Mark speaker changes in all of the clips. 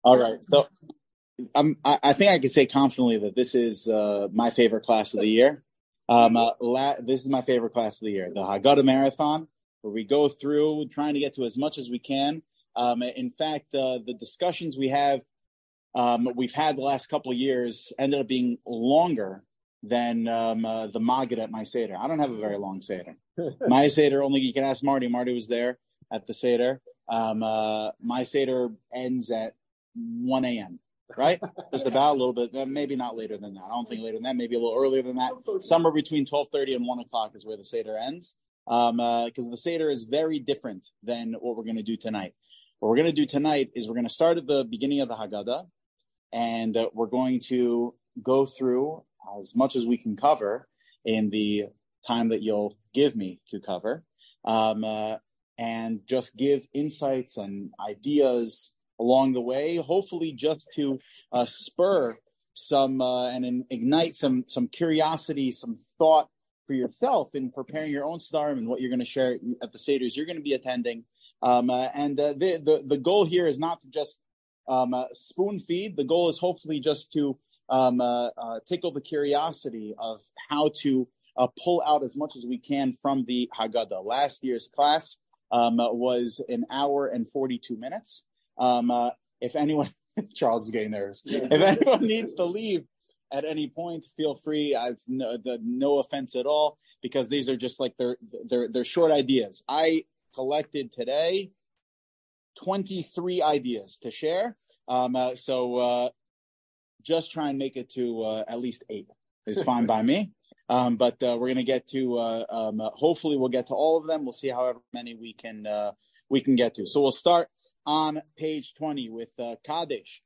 Speaker 1: All right. So I think I can say confidently that this is my favorite class of the year. This is my favorite class of the year, the Haggadah Marathon, where we go through trying to get to as much as we can. In fact, the discussions we've had the last couple of years ended up being longer than the Maggid at my Seder. I don't have a very long Seder. My Seder, only you can ask Marty. Marty was there at the Seder. My Seder ends at 1 a.m., right? Just about a little bit, maybe not later than that. I don't think later than that, maybe a little earlier than that. Somewhere between 12:30 and 1 o'clock is where the Seder ends, because the Seder is very different than what we're going to do tonight. What we're going to do tonight is we're going to start at the beginning of the Haggadah, and we're going to go through as much as we can cover in the time that you'll give me to cover, and just give insights and ideas along the way, hopefully just to spur some and ignite some curiosity, some thought for yourself in preparing your own Sederim and what you're going to share at the Seders you're going to be attending. The goal here is not to just spoon feed. The goal is hopefully just to tickle the curiosity of how to pull out as much as we can from the Haggadah. Last year's class was an hour and 42 minutes. If anyone, Charles is getting nervous. If anyone needs to leave at any point, feel free. It's no offense at all, because these are just like they're short ideas. I collected today 23 ideas to share. So just try and make it to at least 8 is fine by me. But we're going to get to, hopefully we'll get to all of them. We'll see however many we can get to. So we'll start on page 20 with Kadesh.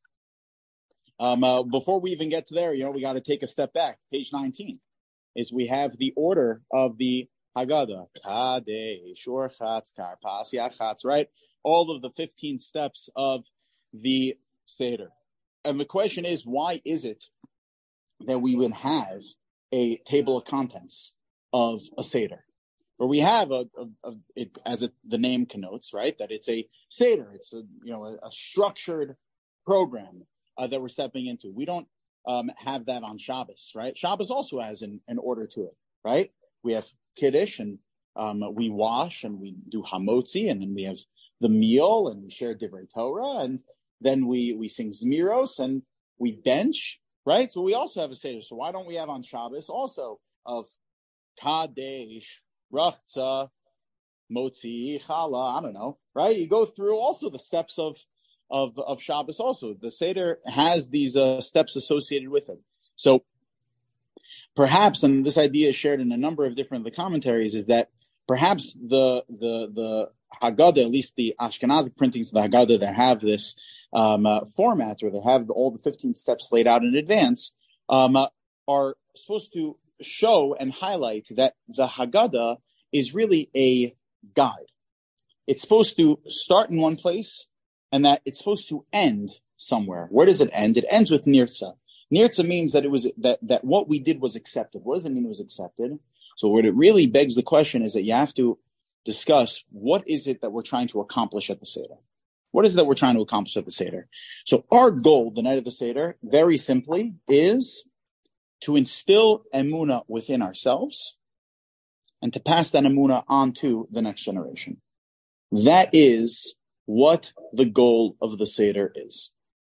Speaker 1: Before we even get to there, we got to take a step back. Page 19 is we have the order of the Haggadah. Kadesh, Orchatz, Karpas, Yachatz, right? All of the 15 steps of the Seder. And the question is, why is it that we would have a table of contents of a Seder? Where we have it, as the name connotes, right? That it's a Seder. It's a structured program that we're stepping into. We don't have that on Shabbos, right? Shabbos also has an order to it, right? We have Kiddush, and we wash, and we do Hamotzi, and then we have the meal, and we share Divrei Torah, and then we sing Zmiros, and we bench, right? So we also have a Seder. So why don't we have on Shabbos also of Kadesh, Rachza, Motzi, Chala, I don't know, right? You go through also the steps of Shabbos also. The Seder has these steps associated with it. So perhaps, and this idea is shared in a number of different commentaries, is that perhaps the Haggadah, at least the Ashkenazic printings of the Haggadah that have this format, or they have all the 15 steps laid out in advance, are supposed to show and highlight that the Haggadah is really a guide. It's supposed to start in one place, and that it's supposed to end somewhere. Where does it end? It ends with Nirtza. Nirtza means that it was that what we did was accepted. What does it mean it was accepted? So what it really begs the question is that you have to discuss, what is it that we're trying to accomplish at the Seder? What is it that we're trying to accomplish at the Seder? So our goal the night of the Seder, very simply, is to instill emunah within ourselves and to pass that emunah on to the next generation. That is what the goal of the Seder is.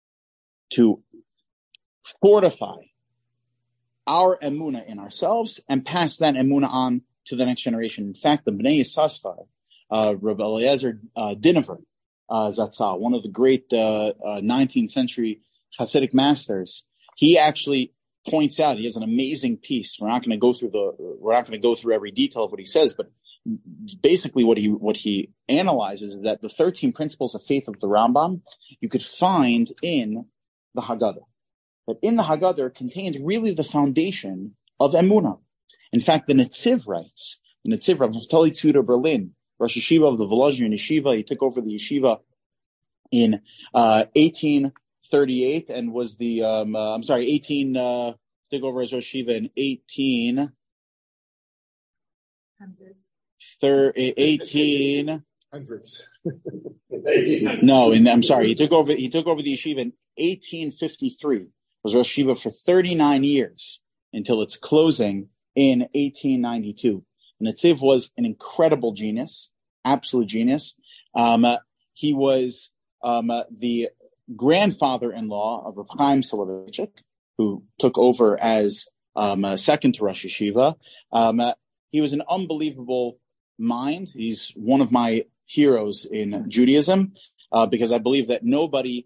Speaker 1: To fortify our emunah in ourselves and pass that emunah on to the next generation. In fact, the Bnei Yissaschar, Rabbi Eliezer Dinover Zatzal, one of the great 19th century Hasidic masters, he actually points out, he has an amazing piece. We're not going to go through every detail of what he says, but basically what he analyzes is that the 13 principles of faith of the Rambam you could find in the Haggadah. But in the Haggadah contains really the foundation of Emunah. In fact, the Netziv writes, the Netziv Rav Naftali Tzvi Berlin, Rosh Yeshiva of the Volozhin Yeshiva, he took over the yeshiva in 1838 and was the, took over as Rosh Yeshiva in 18...
Speaker 2: Hundreds.
Speaker 1: No, I'm sorry. He took over the yeshiva in 1853. Was Rosh Yeshiva for 39 years until its closing in 1892. Netziv was an incredible genius, absolute genius. He was the grandfather-in-law of Reb Chaim Soloveitchik, who took over as second to Rosh Yeshiva. He was an unbelievable mind. He's one of my heroes in Judaism because I believe that nobody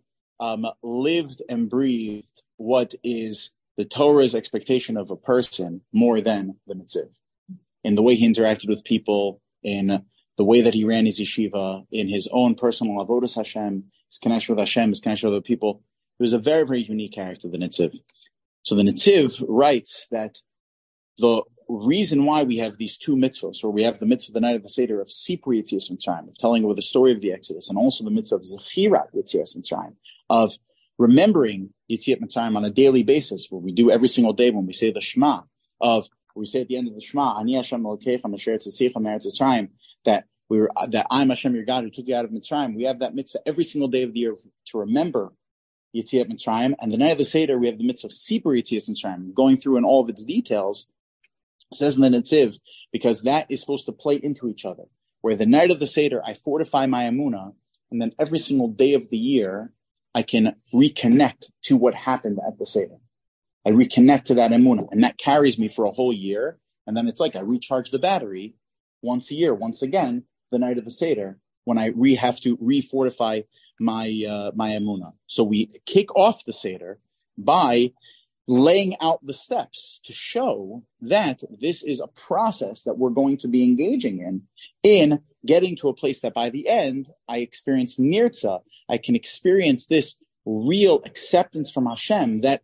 Speaker 1: lived and breathed what is the Torah's expectation of a person more than the Netziv. In the way he interacted with people, in the way that he ran his yeshiva, in his own personal avodas Hashem, his connection with Hashem, his connection with other people. He was a very, very unique character, the Netziv. So the Netziv writes that the reason why we have these two mitzvahs, where we have the mitzvah the night of the Seder of Sipur Yetzias Mitzrayim, of telling over the story of the Exodus, and also the mitzvah of Zechirat Yetzias Mitzrayim, of remembering Yetziat Mitzrayim on a daily basis, where we do every single day when we say the Shema, of we say at the end of the Shema, Ani Hashem Elokeichem Asher Tzitzicha Me'eretz Mitzrayim, that I'm Hashem your God who took you out of Mitzrayim. We have that mitzvah every single day of the year to remember Yetziat Mitzrayim. And the night of the Seder, we have the mitzvah of Sipur Yetzias Mitzrayim, going through in all of its details. It says in the Netziv, because that is supposed to play into each other. Where the night of the Seder, I fortify my Emunah, and then every single day of the year, I can reconnect to what happened at the Seder. I reconnect to that Emunah, and that carries me for a whole year. And then it's like I recharge the battery once a year, once again, the night of the Seder, when I have to refortify my Emunah. So we kick off the Seder by laying out the steps to show that this is a process that we're going to be engaging in getting to a place that by the end, I experience nirtza. I can experience this real acceptance from Hashem that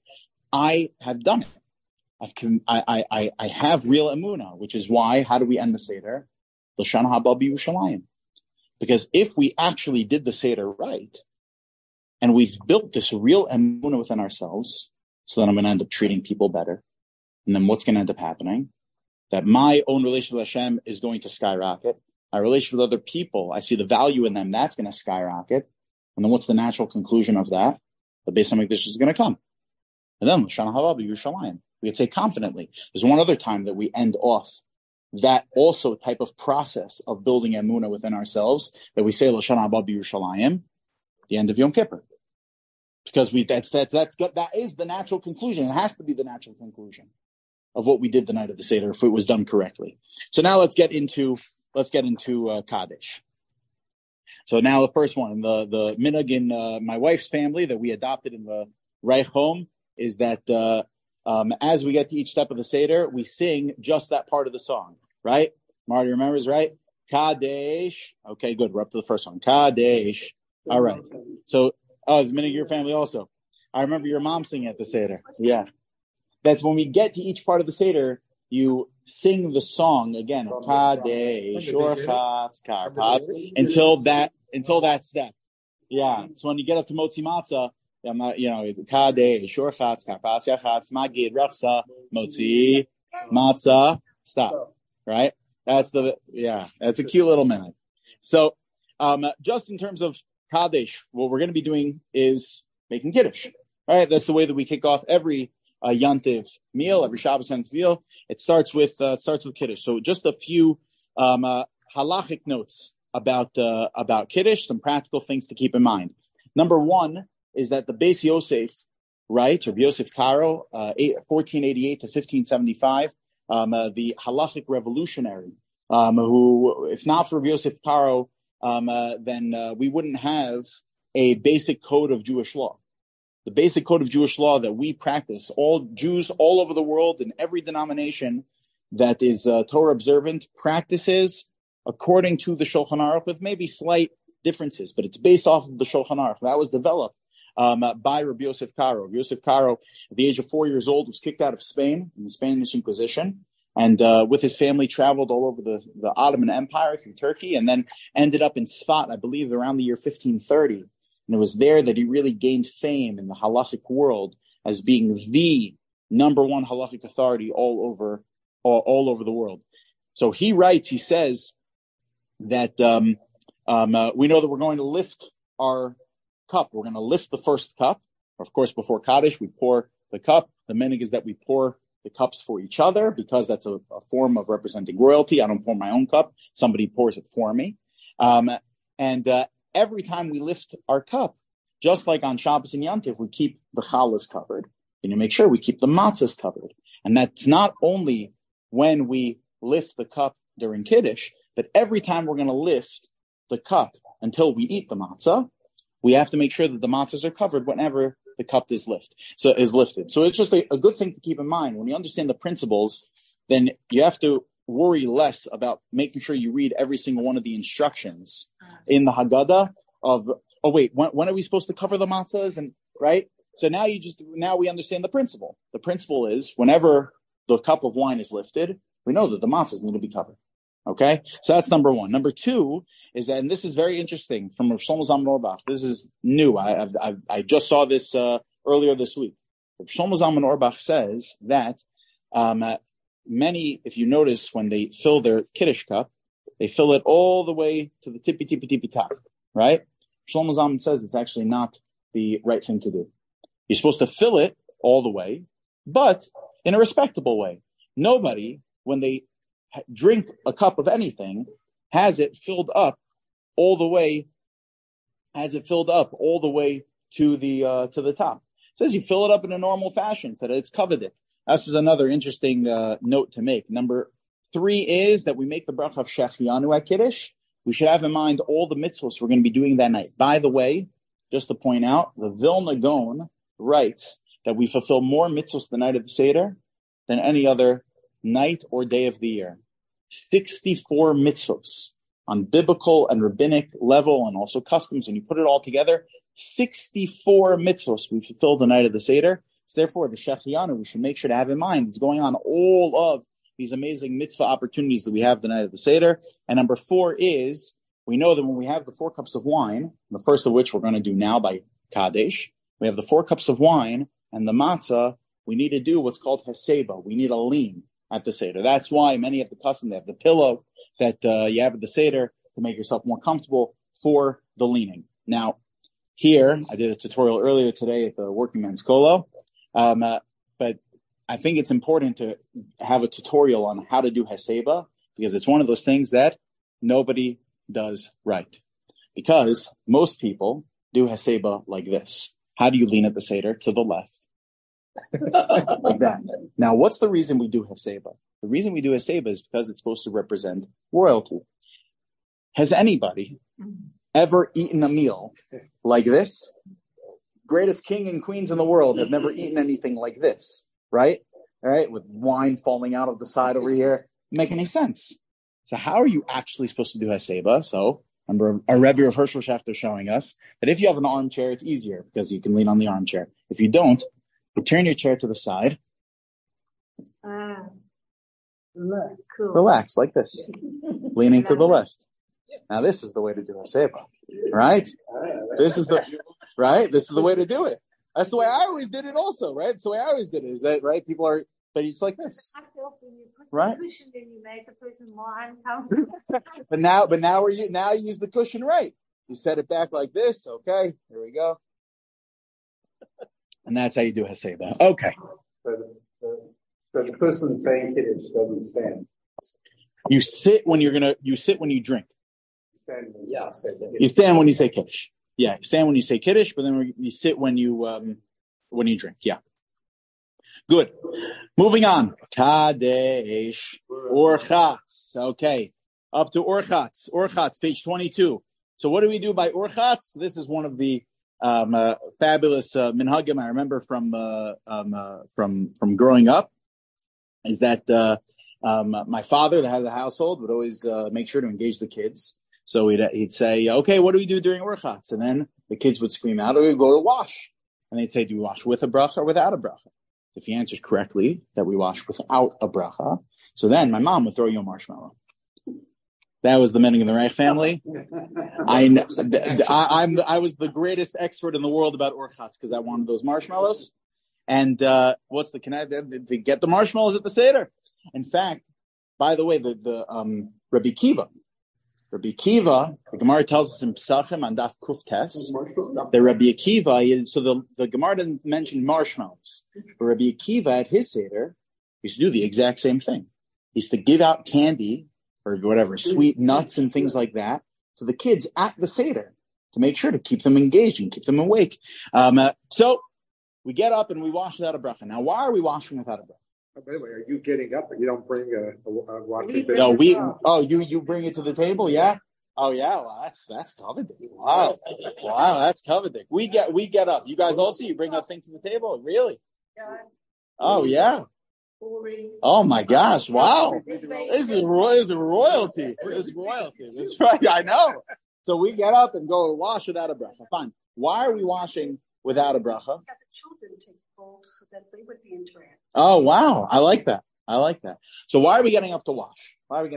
Speaker 1: I have done it. I have real emunah, which is why, how do we end the Seder? L'shana haba b'Yerushalayim. Because if we actually did the Seder right, and we've built this real emunah within ourselves, so then I'm going to end up treating people better. And then what's going to end up happening? That my own relationship with Hashem is going to skyrocket. My relationship with other people, I see the value in them, that's going to skyrocket. And then what's the natural conclusion of that? The Beis HaMikdash is going to come. And then L'shana haba b'Yerushalayim. We could say confidently. There's one other time that we end off that also type of process of building emunah within ourselves, that we say L'shana haba b'Yerushalayim, the end of Yom Kippur. Because that is the natural conclusion. It has to be the natural conclusion of what we did the night of the Seder if it was done correctly. So now let's get into Kaddish. So now the first one, the minhag in my wife's family that we adopted in the Reich home is that as we get to each step of the Seder, we sing just that part of the song, right? Marty remembers, right? Kaddish. Okay, good. We're up to the first one. Kaddish. All right. So, it's minhag your family also. I remember your mom singing at the Seder. Yeah. That's when we get to each part of the Seder, you sing the song again, Kaddish, Orchatz, Karpatz, until that step. Yeah. So when you get up to Motzi Matzah, Kaddish, Orchatz, Karpatz, Yachatz, Magid, Rachsa, Motzi, Matzah, stop. Right? That's a cute little minute. So, just in terms of Kaddish, what we're going to be doing is making Kiddush. All right, that's the way that we kick off every Yantiv meal, every Shabbos Yantiv meal. It starts with Kiddush. So just a few halachic notes about Kiddush, some practical things to keep in mind. Number one is that the Beis Yosef writes, or Yosef Karo, 1488 to 1575, the halachic revolutionary, who, if not for Yosef Karo, then we wouldn't have a basic code of Jewish law. The basic code of Jewish law that we practice, all Jews all over the world in every denomination that is Torah observant practices according to the Shulchan Aruch, with maybe slight differences, but it's based off of the Shulchan Aruch. That was developed by Rabbi Yosef Karo. Rabbi Yosef Karo, at the age of 4 years old, was kicked out of Spain in the Spanish Inquisition, and with his family traveled all over the Ottoman Empire through Turkey, and then ended up in Sfat, I believe, around the year 1530. And it was there that he really gained fame in the halachic world as being the number one halachic authority all over the world. So he writes, he says that We know that we're going to lift our cup. We're going to lift the first cup. Of course, before Kaddish, we pour the cup. The minhag is that we pour the cups for each other because that's a form of representing royalty. I don't pour my own cup. Somebody pours it for me. Every time we lift our cup, just like on Shabbos and Yom Tov, we keep the challahs covered. And you make sure we keep the matzahs covered. And that's not only when we lift the cup during Kiddush, but every time we're going to lift the cup until we eat the matzah, we have to make sure that the matzahs are covered whenever the cup is lifted. So it's just a good thing to keep in mind. When you understand the principles, then you have to worry less about making sure you read every single one of the instructions in the Haggadah of, when are we supposed to cover the matzahs? And right? So now we understand the principle. The principle is whenever the cup of wine is lifted, we know that the matzahs need to be covered. Okay? So that's number one. Number two is that, and this is very interesting from Rav Shlomo Zalman Auerbach. This is new. I just saw this earlier this week. Rav Shlomo Zalman Auerbach says that many, if you notice, when they fill their Kiddush cup, they fill it all the way to the tippy top, right? Shlomo Zalman says it's actually not the right thing to do. You're supposed to fill it all the way, but in a respectable way. Nobody, when they drink a cup of anything, has it filled up all the way to the top. It says you fill it up in a normal fashion so that it's coveted. That's just another interesting note to make. Number 3 is that we make the bracha of Shechianu at Kiddush. We should have in mind all the mitzvahs we're going to be doing that night. By the way, just to point out, the Vilna Gaon writes that we fulfill more mitzvahs the night of the Seder than any other night or day of the year. 64 mitzvahs on biblical and rabbinic level and also customs. When you put it all together, 64 mitzvahs we fulfill the night of the Seder. So therefore, the Shechianu, we should make sure to have in mind it's going on all of these amazing mitzvah opportunities that we have the night of the Seder. And number 4 is, we know that when we have the 4 cups of wine, the first of which we're going to do now by Kaddish, we have the 4 cups of wine and the matzah, we need to do what's called heseba. We need a lean at the Seder. That's why many have the custom, they have the pillow that you have at the Seder to make yourself more comfortable for the leaning. Now, here, I did a tutorial earlier today at the Working Men's Kolo, but I think it's important to have a tutorial on how to do heseba, because it's one of those things that nobody does right. Because most people do heseba like this. How do you lean at the Seder? To the left. Like that. Now, what's the reason we do heseba? The reason we do heseba is because it's supposed to represent royalty. Has anybody ever eaten a meal like this? Greatest king and queens in the world have never eaten anything like this, right? All right, with wine falling out of the side over here. Doesn't make any sense. So how are you actually supposed to do heseba? So remember, our Rebbe of Herschel Schachter showing us that if you have an armchair, it's easier because you can lean on the armchair. If you don't, you turn your chair to the side.
Speaker 2: Cool.
Speaker 1: Relax like this, leaning to the left. Now this is the way to do heseba, right? This is the way to do it. That's the way I always did it also, right? That's the way I always did it. Is that right? People are, but it's like this.
Speaker 2: I feel when you put
Speaker 1: right?
Speaker 2: the cushion, then you make the person more uncomfortable.
Speaker 1: But now you use the cushion right. You set it back like this. Okay, here we go. And that's how you do heseba. Okay.
Speaker 3: So the person saying Kiddush doesn't stand.
Speaker 1: You sit when you drink.
Speaker 3: Stand,
Speaker 1: you stand when you say Kiddush. Yeah, stand when you say Kiddush, but then you sit when you drink. Yeah. Good. Moving on. Kadesh. Orchatz. Okay. Up to Orchatz. Orchatz, page 22. So what do we do by Orchatz? This is one of the fabulous minhagim I remember from growing up. Is that my father, the head of the household, would always make sure to engage the kids. So he'd say, okay, what do we do during Orchatz? And then the kids would scream out, or we'd go to wash. And they'd say, do we wash with a bracha or without a bracha? If he answers correctly that we wash without a bracha, so then my mom would throw you a marshmallow. That was the Menning in the Reich family. I was the greatest expert in the world about Orchatz because I wanted those marshmallows. And what's the connect? They get the marshmallows at the Seder. In fact, by the way, the Rabbi Kiva, Rabbi Akiva, the Gemara tells us in Pesachim on Daf Kuftes, that Rabbi Akiva, so the Gemara doesn't mention marshmallows, but Rabbi Akiva at his Seder used to do the exact same thing. He used to give out candy or whatever, sweet nuts and things like that to the kids at the Seder to make sure to keep them engaged and keep them awake. So we get up and we wash without a bracha. Now, why are we washing without a bracha?
Speaker 3: Oh, by the way, are you getting up? You don't bring a washing
Speaker 1: No, you bring it to the table, yeah. Oh yeah, well that's coveted. Wow, that's coveted. We get up. You guys also, you bring a thing to the table, really? Oh yeah. Oh my gosh! Wow, this is royalty. This is royalty. That's right. I know. So we get up and go wash without a bracha. Fine. Why are we washing without a bracha?
Speaker 2: Have the children take bowls so that they would be interactive.
Speaker 1: Oh wow, I like that. So why are we getting up to wash?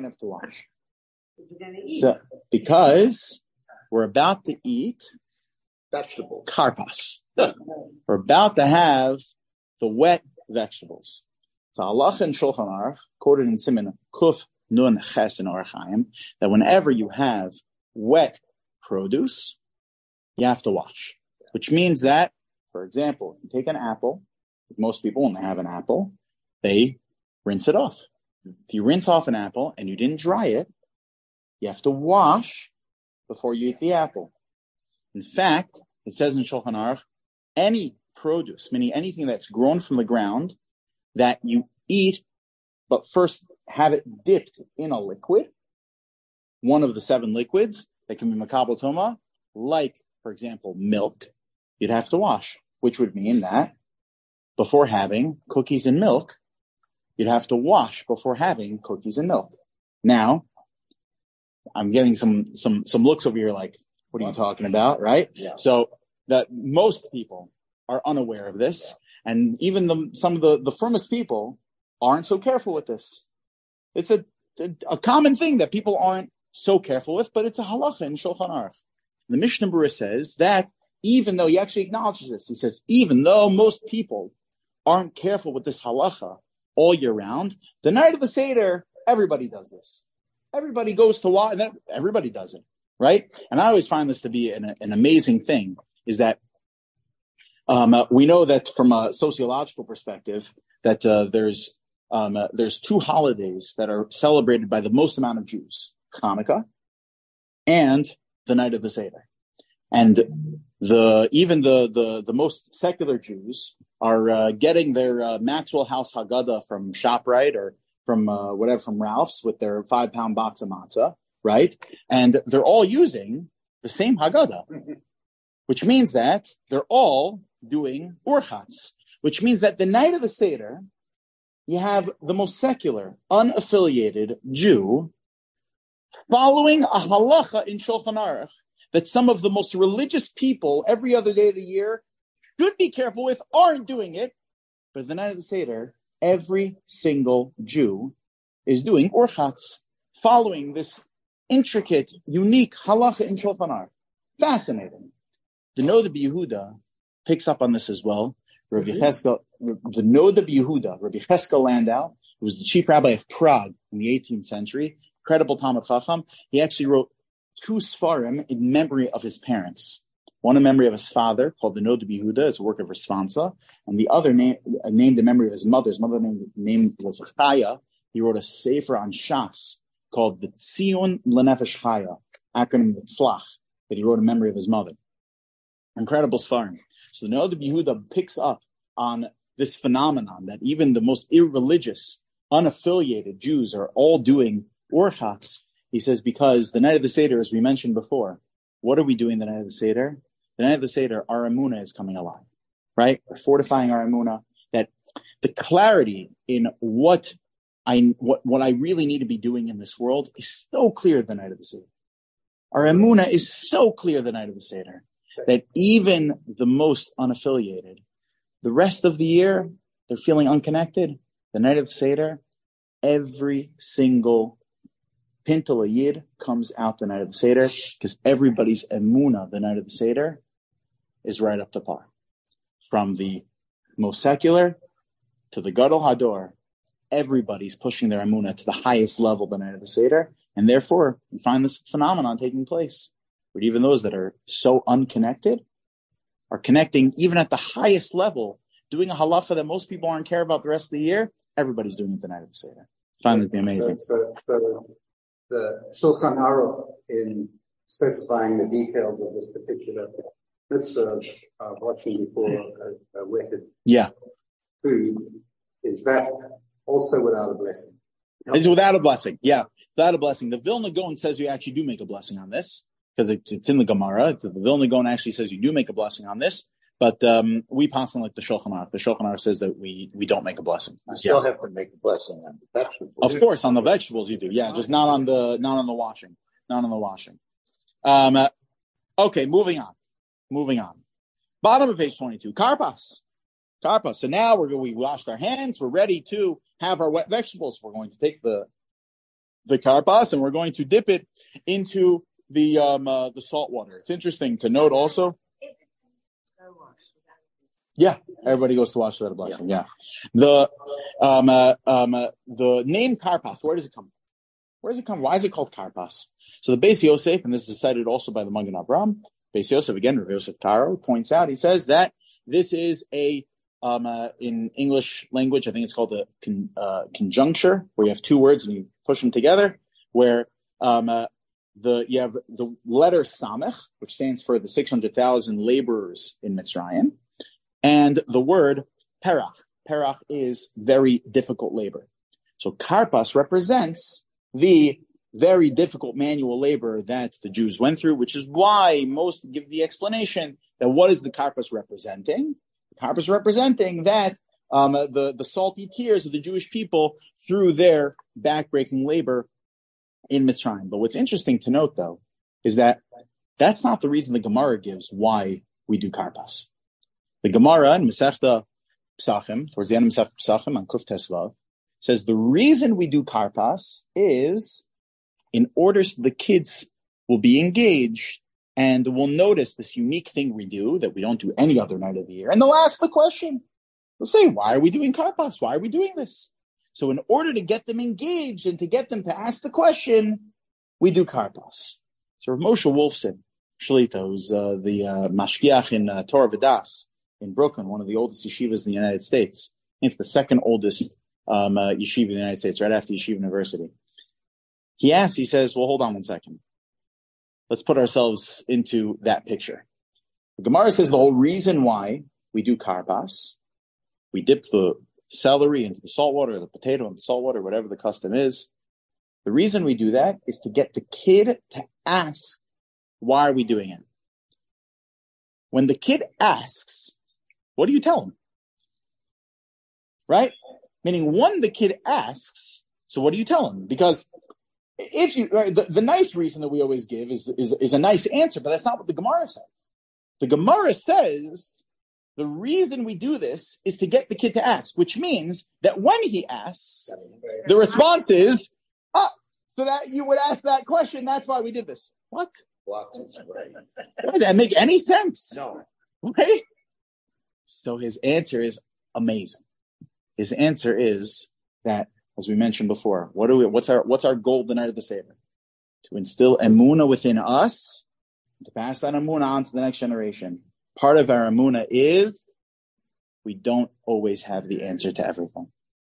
Speaker 1: So, because we're about to eat
Speaker 3: vegetables,
Speaker 1: karpas. We're about to have the wet vegetables. So halacha and Shulchan Aruch, quoted in Siman Kuf Nun Ches in Orach Chaim, that whenever you have wet produce, you have to wash. Which means that, for example, you take an apple. Most people, when they have an apple, they rinse it off. If you rinse off an apple and you didn't dry it, you have to wash before you eat the apple. In fact, it says in Shulchan Aruch, any produce, meaning anything that's grown from the ground, that you eat, but first have it dipped in a liquid, one of the 7 liquids that can be makabel toma, like, for example, milk, you'd have to wash, which would mean that before having cookies and milk, you'd have to wash before having cookies and milk. Now, I'm getting some looks over here like, what are you talking about, right?
Speaker 3: Yeah.
Speaker 1: So that most people are unaware of this, and even some of the firmest people aren't so careful with this. It's a common thing that people aren't so careful with, but it's a halacha in Shulchan Aruch. The Mishnah Berurah says that even though, he actually acknowledges this, he says, even though most people aren't careful with this halacha all year round, the night of the Seder, everybody does this. Everybody goes to wash, and everybody does it, right? And I always find this to be an amazing thing, is that we know that from a sociological perspective, that there's 2 holidays that are celebrated by the most amount of Jews: Hanukkah and the night of the Seder. And even the most secular Jews are getting their Maxwell House Haggadah from ShopRite or from from Ralph's with their 5-pound box of matzah, right? And they're all using the same Haggadah, which means that they're all doing urchatz, which means that the night of the Seder, you have the most secular, unaffiliated Jew following a halacha in Shulchan Aruch that some of the most religious people every other day of the year should be careful with, aren't doing it. But the night of the Seder, every single Jew is doing urchatz, following this intricate, unique halacha in Shulchan Aruch. Fascinating. The Noda B'Yehuda picks up on this as well. Rabbi Cheskel, the Noda B'Yehuda, Rabbi Cheskel Landau, who was the chief rabbi of Prague in the 18th century, credible Talmud Chacham. He actually wrote 2 Sfarim in memory of his parents. One in memory of his father, called the Noda B'Yehuda, it's a work of Responsa, and the other named in memory of his mother. His mother's name was Chaya. He wrote a sefer on Shas called the Tzion L'Nefesh Chaya, acronym Tzlach, that he wrote in memory of his mother. Incredible Sfarim. So the Noda B'Yehuda picks up on this phenomenon that even the most irreligious, unaffiliated Jews are all doing urchatz. He says, because the night of the Seder, as we mentioned before, what are we doing the night of the Seder? The night of the Seder, our emunah is coming alive, right? We're fortifying our emunah, that the clarity in what I really need to be doing in this world is so clear the night of the Seder. Our emunah is so clear the night of the Seder that even the most unaffiliated, the rest of the year, they're feeling unconnected. The night of the Seder, every single Pintel Yid comes out the night of the Seder, because everybody's emunah the night of the Seder is right up to par. From the most secular to the Gadol Hador, everybody's pushing their emunah to the highest level the night of the Seder, and therefore you find this phenomenon taking place, where even those that are so unconnected are connecting even at the highest level, doing a halacha that most people aren't care about the rest of the year. Everybody's doing it the night of the Seder. I find that to be amazing.
Speaker 3: So the Shulchan Aruch, in specifying the details of this particular mitzvah of watching before a wicked food, is that also without a blessing?
Speaker 1: It's without a blessing. Yeah, without a blessing. The Vilna Gaon says you actually do make a blessing on this, because it's in the Gemara. The Vilna Gaon actually says you do make a blessing on this, but we pass on like the Shulchan Aruch. The Shulchan Aruch says that we don't make a blessing.
Speaker 4: You still have to make a blessing on the vegetables.
Speaker 1: Of course, on the vegetables you do. Yeah, just not on the washing. Not on the washing. Okay, moving on. Bottom of page 22. Karpas. So now we washed our hands. We're ready to have our wet vegetables. We're going to take the karpas and we're going to dip it into the salt water. It's interesting to note also. Yeah, everybody goes to wash without a blessing. Yeah. The name karpas, where does it come from? Where does it come? Why is it called karpas? So the Beis Yosef, and this is cited also by the Magen Avraham, Beis Yosef, again, Rav Yosef Karo, points out, he says that this is in English language, I think it's called a conjuncture, where you have two words and you push them together, where you have the letter Samech, which stands for the 600,000 laborers in Mitzrayim, and the word Perach. Perach is very difficult labor. So Karpas represents the very difficult manual labor that the Jews went through, which is why most give the explanation that what is the Karpas representing? The Karpas representing that the salty tears of the Jewish people through their backbreaking labor in Mitzrayim. But what's interesting to note, though, is that that's not the reason the Gemara gives why we do Karpas. The Gemara in Masechta Pesachim, towards the end of Masechta Pesachim on Kuf Tesvav, says the reason we do Karpas is in order so the kids will be engaged and will notice this unique thing we do that we don't do any other night of the year. And they'll ask the question. They'll say, why are we doing Karpas? Why are we doing this? So in order to get them engaged and to get them to ask the question, we do Karpas. So Rav Moshe Wolfson, Shlita, who's the Mashgiach in Torah V'das in Brooklyn, one of the oldest yeshivas in the United States. It's the second oldest yeshiva in the United States, right after Yeshiva University. He says, well, hold on one second. Let's put ourselves into that picture. The Gemara says the whole reason why we do karpas, we dip the celery into the salt water, the potato into the salt water, whatever the custom is. The reason we do that is to get the kid to ask, why are we doing it? When the kid asks, what do you tell him? Right? Meaning, when the kid asks, so what do you tell him? Because if you, the nice reason that we always give is a nice answer, but that's not what the Gemara says. The Gemara says the reason we do this is to get the kid to ask, which means that when he asks, the response is, so that you would ask that question. That's why we did this. What? Does that make any sense?
Speaker 4: No.
Speaker 1: Right? So his answer is amazing. His answer is that, as we mentioned before, what's our goal the night of the Seder? To instill emunah within us, to pass that emunah on to the next generation. Part of our emunah is we don't always have the answer to everything.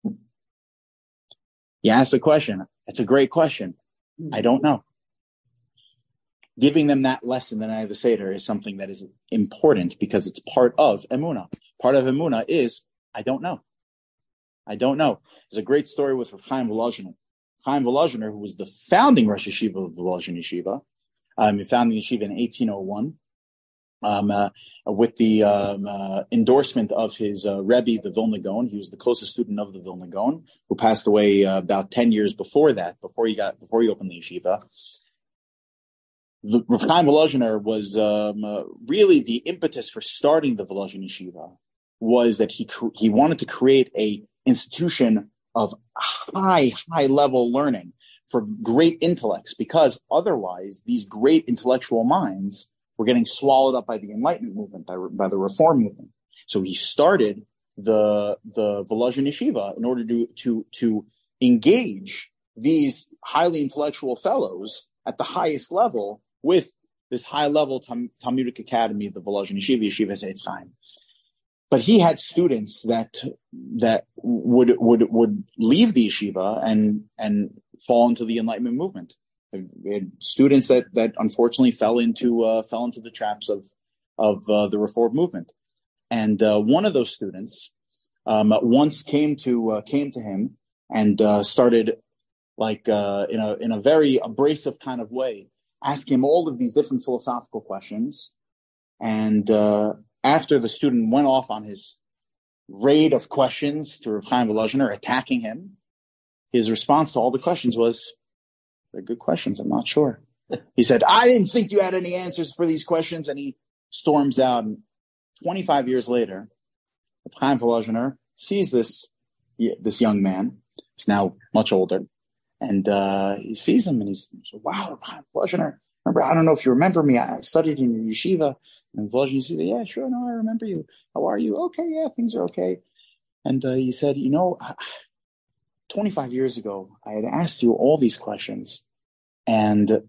Speaker 1: You ask the question. It's a great question. I don't know. Giving them that lesson the night of the Seder is something that is important because it's part of emunah. Part of emunah is I don't know. I don't know. There's a great story with Rav Chaim Volozhiner. Chaim Volozhiner, who was the founding Rosh Yeshiva of Volozhin Yeshiva, he founded the yeshiva in 1801, with the endorsement of his Rebbe, the Vilna Gaon. He was the closest student of the Vilna Gaon, who passed away about 10 years before that, before he opened the yeshiva. Rav Chaim Volozhiner was really the impetus for starting the Volozhin Yeshiva was that he wanted to create a institution of high level learning for great intellects, because otherwise these great intellectual minds were getting swallowed up by the Enlightenment movement, by the Reform movement. So he started the Volozhin Yeshiva in order to engage these highly intellectual fellows at the highest level with this high-level Talmudic academy, the Volozhin Yeshiva, Yeshiva Eitz Chaim. But he had students that would leave the yeshiva and fall into the Enlightenment movement. We had students that unfortunately fell into the traps of the Reform movement. And one of those students once came to him and started in a very abrasive kind of way, asking him all of these different philosophical questions. And after the student went off on his raid of questions to Reb Chaim Volozhiner, attacking him, his response to all the questions was, "They're good questions. I'm not sure." He said, "I didn't think you had any answers for these questions," and he storms out. And 25 years later, Reb Chaim Volozhiner sees this young man. He's now much older, and he sees him, and he's, "Wow, Reb Chaim Volozhiner. Remember, I don't know if you remember me. I studied in your yeshiva." And Volozhin said, "Yeah, sure, no, I remember you. How are you?" "Okay, yeah, things are okay." And he said, 25 years ago, I had asked you all these questions, and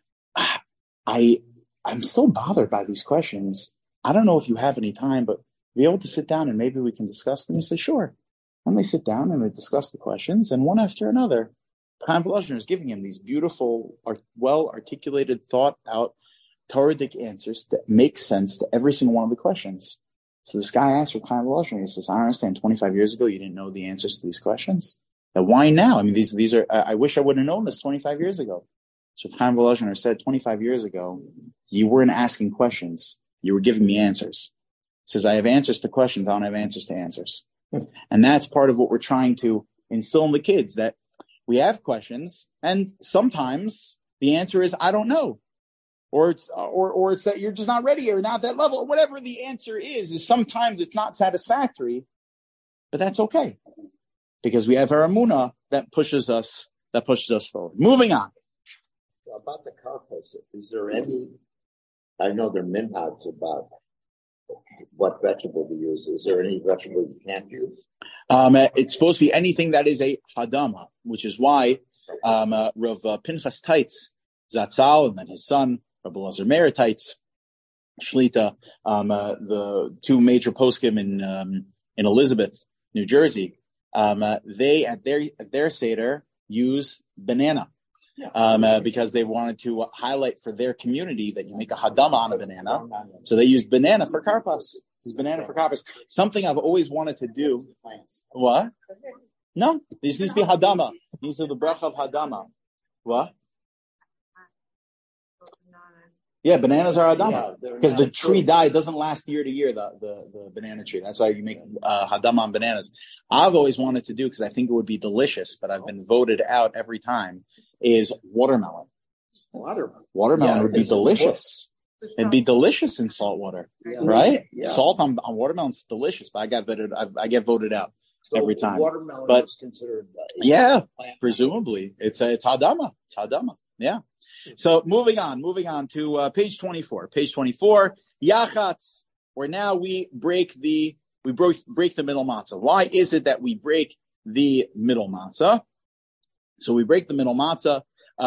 Speaker 1: I'm still bothered by these questions. I don't know if you have any time, but be able to sit down and maybe we can discuss them." He said, "Sure." And they sit down and they discuss the questions, and one after another, Chaim Volozhiner is giving him these beautiful, well-articulated, thought-out Toradic answers that make sense to every single one of the questions. So this guy asked for Chaim Volozhiner. He says, "I understand. 25 years ago, you didn't know the answers to these questions. Now, why now? I mean, these are. I wish I would have known this 25 years ago." So Chaim Volozhiner said, 25 years ago, you weren't asking questions. You were giving me answers. He says, "I have answers to questions. I don't have answers to answers." And that's part of what we're trying to instill in the kids, that we have questions, and sometimes the answer is, "I don't know." Or it's that you're just not ready or not at that level, or whatever the answer is sometimes it's not satisfactory, but that's okay, because we have our emunah that pushes us forward. Moving on.
Speaker 4: About the karpas, is there any? I know there are minhags about what vegetable to use. Is there any vegetable you can't use?
Speaker 1: It's supposed to be anything that is a hadama, which is why Rav Pinchas Teitz Zatzal and then his son Rabbi Elazar Meir Teitz Shlita, the two major poskim in Elizabeth, New Jersey, they at their seder use banana, because they wanted to highlight for their community that you make a hadama on a banana, so they use banana for karpas. This banana for karpas. Something I've always wanted to do. What? No, this needs to be hadama. These are the bracha of hadama. What? Yeah, bananas are hadama, because the tree died. It doesn't last year to year, the banana tree. That's why you make hadama on bananas. I've always wanted to do, because I think it would be delicious, but I've been voted out every time, is watermelon. Watermelon would be delicious. It'd be delicious in salt water, right? Yeah. Salt on watermelon is delicious, but I get voted out every time.
Speaker 4: Watermelon is considered
Speaker 1: presumably it's hadama. It's hadama. Yeah. So moving on to page 24. Page 24, Yachatz, where now we break the middle matzah. Why is it that we break the middle matzah? So we break the middle matzah,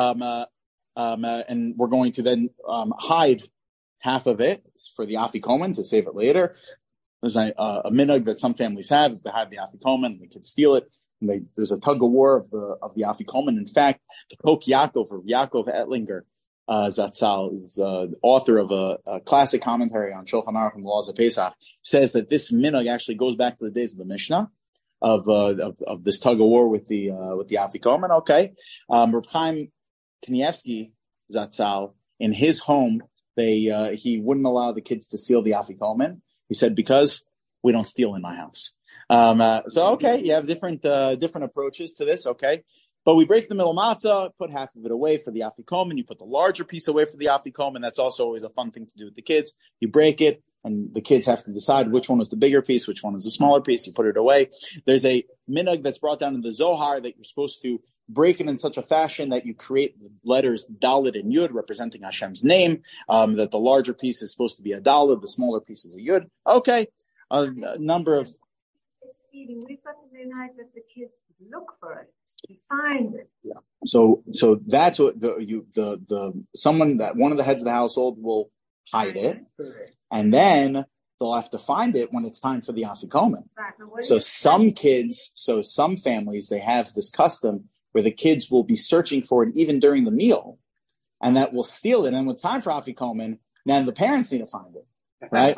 Speaker 1: and we're going to then hide half of it for the afikomen to save it later. There's a minhag that some families have. If they have the afikomen, they can steal it. And there's a tug of war of the afikomen. In fact, the Kok Yaakov, or Yaakov Ettlinger Zatzal, is author of a classic commentary on Shulchan Aruch and the laws of Pesach, says that this minhag actually goes back to the days of the Mishnah of this tug of war with the afikomen. Okay, Reb Chaim Kanievsky Zatzal, in his home, he wouldn't allow the kids to steal the afikomen. He said, because we don't steal in my house. So okay, you have different approaches to this. Okay, but we break the middle matzah, put half of it away for the afikomen. You put the larger piece away for the afikomen. That's also always a fun thing to do with the kids. You break it, and the kids have to decide which one is the bigger piece, which one is the smaller piece. You put it away. There's a minhag that's brought down in the Zohar that you're supposed to break it in such a fashion that you create the letters Dalet and Yud representing Hashem's name, that the larger piece is supposed to be a Dalet, the smaller piece is a Yud. Okay, a number of...
Speaker 2: eating. We've got the minhag that the kids look for it and find it.
Speaker 1: Yeah. So that's what one of the heads of the household will hide it, and then they'll have to find it when it's time for the afikomen. Right. So some families, they have this custom where the kids will be searching for it even during the meal, and that will steal it. And when it's time for afikomen, then the parents need to find it, right?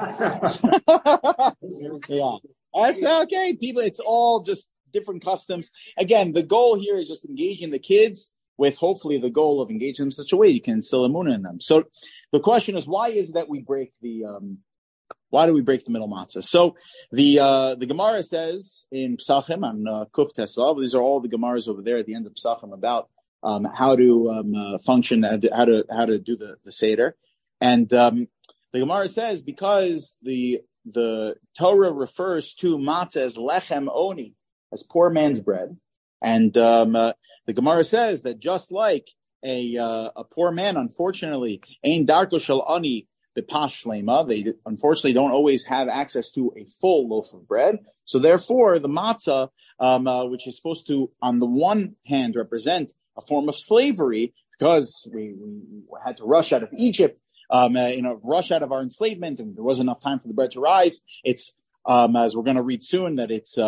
Speaker 1: Yeah, that's okay. People, it's all just different customs. Again, the goal here is just engaging the kids with hopefully the goal of engaging them in such a way you can instill emunah in them. So the question is, why is that we break why do we break the middle matzah? So the Gemara says in Psachim on Kuf Tesvav, these are all the Gemaras over there at the end of Psachim about how to function, how to do the Seder. And the Gemara says because the Torah refers to matzah as lechem oni, as poor man's bread, and the Gemara says that just like a poor man, unfortunately, ein darko shel ani b'pash shlema, they unfortunately don't always have access to a full loaf of bread. So therefore, the matzah, which is supposed to, on the one hand, represent a form of slavery, because we had to rush out of Egypt, rush out of our enslavement, and there wasn't enough time for the bread to rise. It's as we're going to read soon, that it's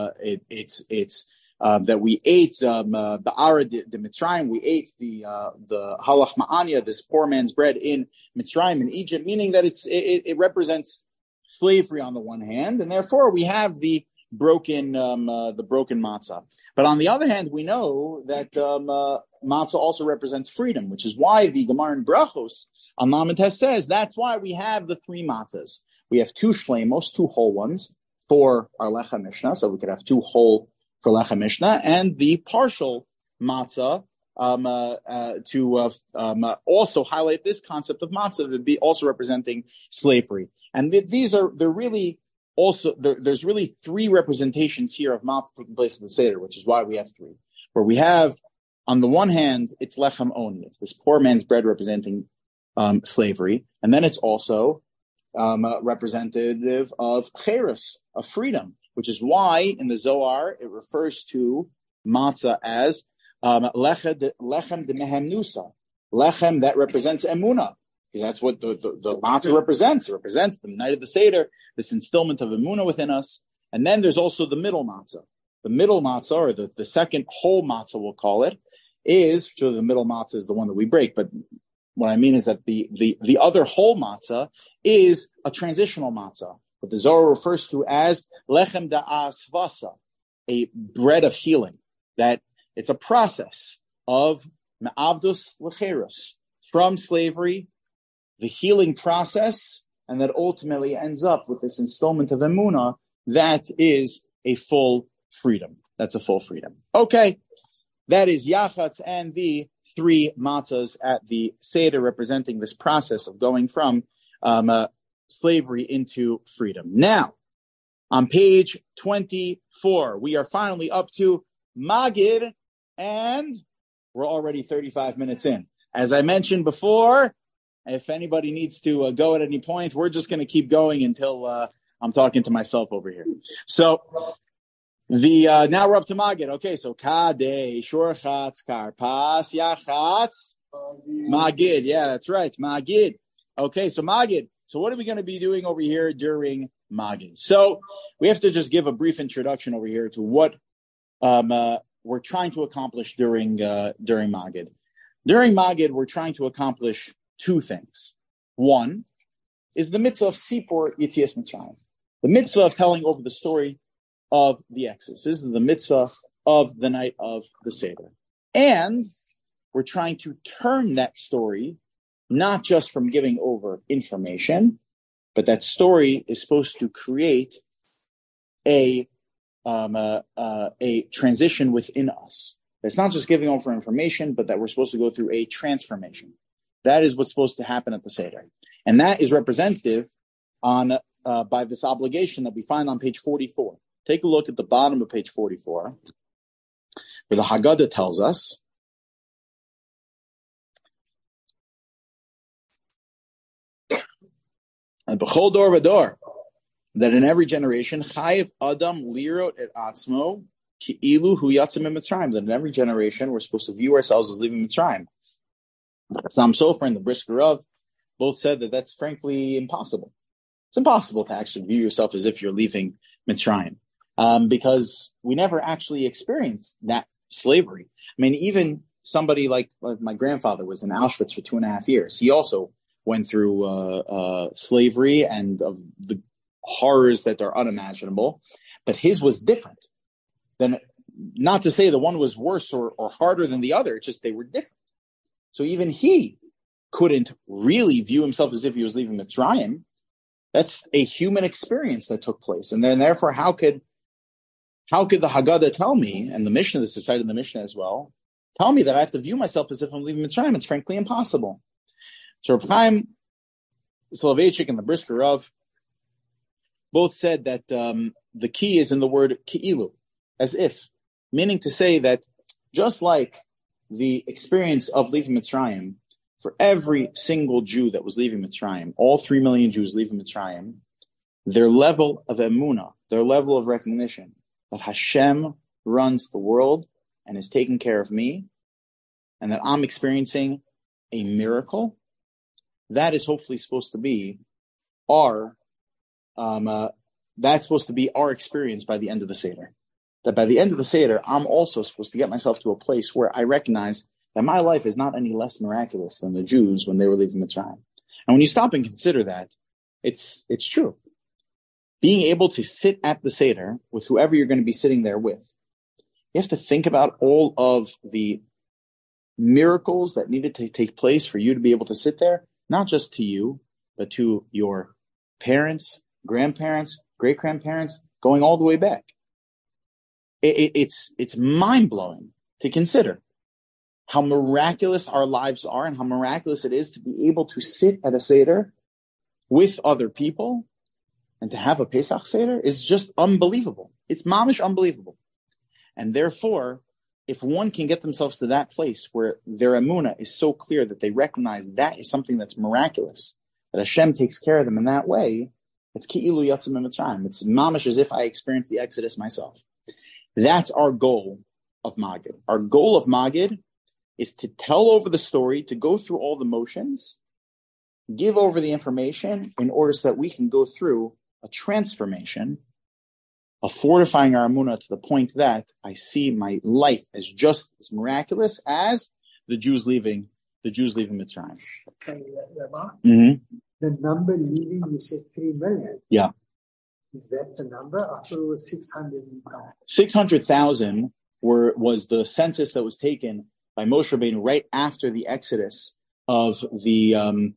Speaker 1: that we ate ba'ara de Mitzrayim, we ate the halach ma'anya, this poor man's bread in Mitzrayim, in Egypt, meaning that it represents slavery on the one hand, and therefore we have the broken matzah. But on the other hand, we know that matzah also represents freedom, which is why the Gemara in Brachos on Lamed Tes says that's why we have the three matzahs. We have two shlemos, two whole ones for our Lecha Mishnah, so we could have two whole for Lecha Mishnah, and the partial matzah to also highlight this concept of matzah to be also representing slavery. And they're really also, there's really three representations here of matzah taking place in the Seder, which is why we have three. Where we have, on the one hand, it's lechem oni, it's this poor man's bread representing slavery, and then it's also representative of cherus, of freedom, which is why in the Zohar it refers to matzah as lechem de mehem nusa, lechem that represents emunah, because that's what the matzah represents. It represents the night of the Seder, this instillment of emunah within us. And then there's also the middle matzah. The middle matzah, or the second whole matzah, we'll call it, is, so the middle matzah is the one that we break, but what I mean is that the other whole matzah is a transitional matzah, what the Zohar refers to as lechem da'asvasa, a bread of healing, that it's a process of me'avdus l'cherus, from slavery, the healing process, and that ultimately ends up with this installment of emunah that is a full freedom. That's a full freedom. Okay, that is Yachatz and the three matzahs at the Seder, representing this process of going from slavery into freedom. Now, on page 24, we are finally up to Magid, and we're already 35 minutes in. As I mentioned before, if anybody needs to go at any point, we're just going to keep going until I'm talking to myself over here. So, now we're up to Magid. Okay, so Kadeh, Shorchatz, Karpas, Yachatz, Magid. Yeah, that's right, Magid. Okay, so Magid. So what are we going to be doing over here during Magid? So we have to just give a brief introduction over here to what we're trying to accomplish during Magid. During Magid, we're trying to accomplish two things. One is the mitzvah of Sipur Yetzias Mitzrayim, the mitzvah of telling over the story of the Exodus. This is the mitzvah of the night of the Seder. And we're trying to turn that story not just from giving over information, but that story is supposed to create a transition within us. It's not just giving over information, but that we're supposed to go through a transformation. That is what's supposed to happen at the Seder. And that is representative by this obligation that we find on page 44. Take a look at the bottom of page 44, where the Haggadah tells us, B'chol dor v'dor, that in every generation, chayiv adam lirot et atzmo ki'ilu hu yatzim Mitzrayim, that in every generation we're supposed to view ourselves as leaving Mitzrayim. Sam Sofer and the Brisker Rav both said that that's frankly impossible. It's impossible to actually view yourself as if you're leaving Mitzrayim, because we never actually experienced that slavery. I mean, even somebody like my grandfather was in Auschwitz for 2.5 years. He also went through slavery and of the horrors that are unimaginable, but his was different. Then, not to say the one was worse or harder than the other, it's just they were different. So even he couldn't really view himself as if he was leaving Mitzrayim. That's a human experience that took place. And then therefore, how could the Haggadah tell me, and the Mishnah, this is cited in the Mishnah as well, tell me that I have to view myself as if I'm leaving Mitzrayim? It's frankly impossible. So Reb Chaim Soloveitchik and the Brisker Rav both said that the key is in the word ki'ilu, as if, meaning to say that just like the experience of leaving Mitzrayim, for every single Jew that was leaving Mitzrayim, all 3 million Jews leaving Mitzrayim, their level of emunah, their level of recognition that Hashem runs the world and is taking care of me, and that I'm experiencing a miracle, that is hopefully supposed to be our experience by the end of the Seder. That by the end of the Seder, I'm also supposed to get myself to a place where I recognize that my life is not any less miraculous than the Jews when they were leaving Mitzrayim. And when you stop and consider that, it's true. Being able to sit at the Seder with whoever you're going to be sitting there with, you have to think about all of the miracles that needed to take place for you to be able to sit there, not just to you, but to your parents, grandparents, great-grandparents, going all the way back. It's mind-blowing to consider how miraculous our lives are and how miraculous it is to be able to sit at a Seder with other people and to have a Pesach Seder is just unbelievable. It's mamish unbelievable. And therefore, if one can get themselves to that place where their emunah is so clear that they recognize that is something that's miraculous, that Hashem takes care of them in that way, it's ki'ilu yatzim Mitzrayim. It's mamish as if I experienced the Exodus myself. That's our goal of Magid. Our goal of Magid is to tell over the story, to go through all the motions, give over the information in order so that we can go through a transformation of fortifying our emunah to the point that I see my life as just as miraculous as the Jews leaving Mitzrayim.
Speaker 5: The number leaving, you said 3 million.
Speaker 1: Yeah.
Speaker 5: Is that the number? I thought it was 600.
Speaker 1: 600,000 was the census that was taken by Moshe Rabbeinu right after the Exodus of the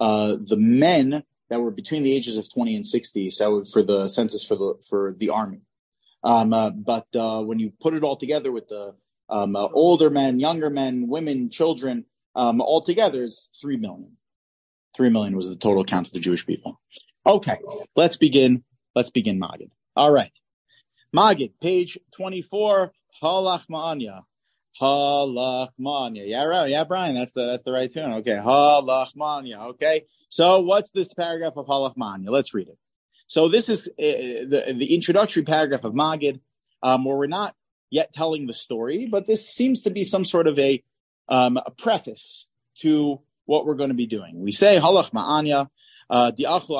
Speaker 1: men that were between the ages of 20 and 60. So for the census for the army. But when you put it all together with the older men, younger men, women, children, all together is 3 million. 3 million was the total count of the Jewish people. Okay, let's begin Magid. All right. Magid, page 24, Halach Ma'anya. Halach Ma'anya. Yeah, right. Yeah, Brian, that's the right tune. Okay. Halach Ma'anya. Okay. So what's this paragraph of Halach Ma'anya? Let's read it. So this is the introductory paragraph of Magid, where we're not yet telling the story, but this seems to be some sort of a preface to what we're going to be doing. We say Halach Ma'anya. That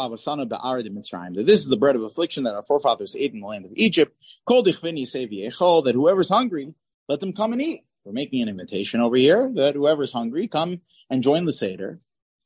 Speaker 1: this is the bread of affliction that our forefathers ate in the land of Egypt. That whoever's hungry, let them come and eat. We're making an invitation over here that whoever's hungry, come and join the Seder.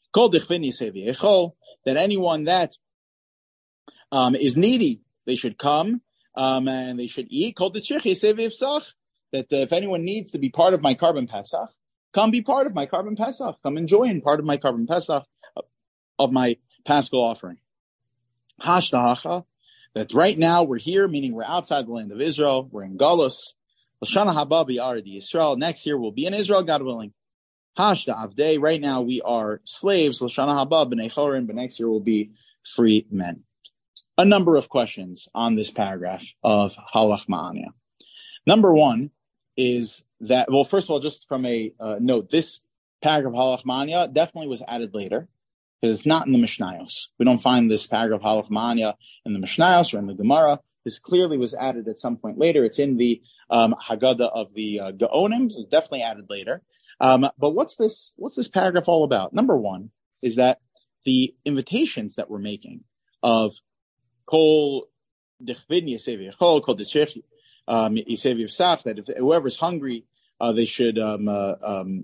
Speaker 1: That anyone that is needy, they should come and they should eat. That if anyone needs to be part of my Karban Pesach, come be part of my Karban Pesach. Come and join part of my Karban Pesach of my Paschal offering. Hashtahacha, that right now we're here, meaning we're outside the land of Israel. We're in Galus. L'shana haba b'ardi Yisrael. Next year we'll be in Israel, God willing. Hashda avdei. Right now we are slaves. L'shana haba b'nei chorin. But next year we'll be free men. A number of questions on this paragraph of Halach Ma'anya. Number one is that, well, first of all, just from a note, this paragraph of Halach Ma'anya definitely was added later. because it's not in the Mishnayos. We don't find this paragraph Halach Ma'anya in the Mishnayos or in the Gemara. This clearly was added at some point later. It's in the Haggadah of the Gaonim, so it's definitely added later. But what's this paragraph all about? Number one is that the invitations that we're making of Kol Dechvin Yisev Yechol, Kol Dechech Yisev Yivsach, that if whoever's hungry, they should come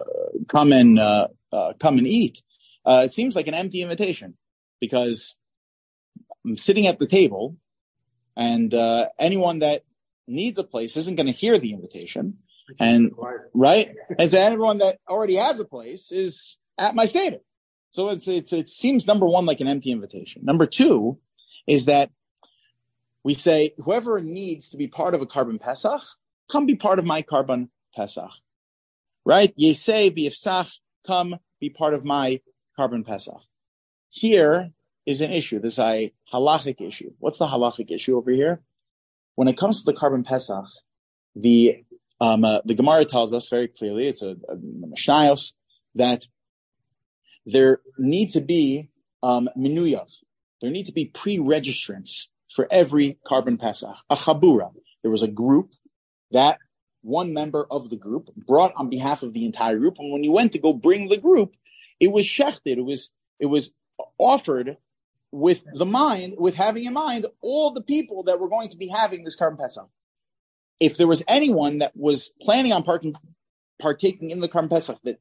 Speaker 1: and eat. It seems like an empty invitation, because I'm sitting at the table, and anyone that needs a place isn't going to hear the invitation, and right, and so everyone that already has a place is at my Seder. So it seems, number one, like an empty invitation. Number two is that we say whoever needs to be part of a Karban Pesach, come be part of my Karban Pesach, right? Yesei v'yifsach, come be part of my Karban Pesach. Here is an issue. This is a halachic issue. What's the halachic issue over here? When it comes to the Karban Pesach, the Gemara tells us very clearly, it's a Mishnayos, that there need to be minuyav. There need to be pre-registrants for every Karban Pesach. A chabura. There was a group that one member of the group brought on behalf of the entire group, and when you went to go bring the group, it was shechted. It was offered with having in mind all the people that were going to be having this Karban Pesach. If there was anyone that was planning on partaking in the Karban Pesach that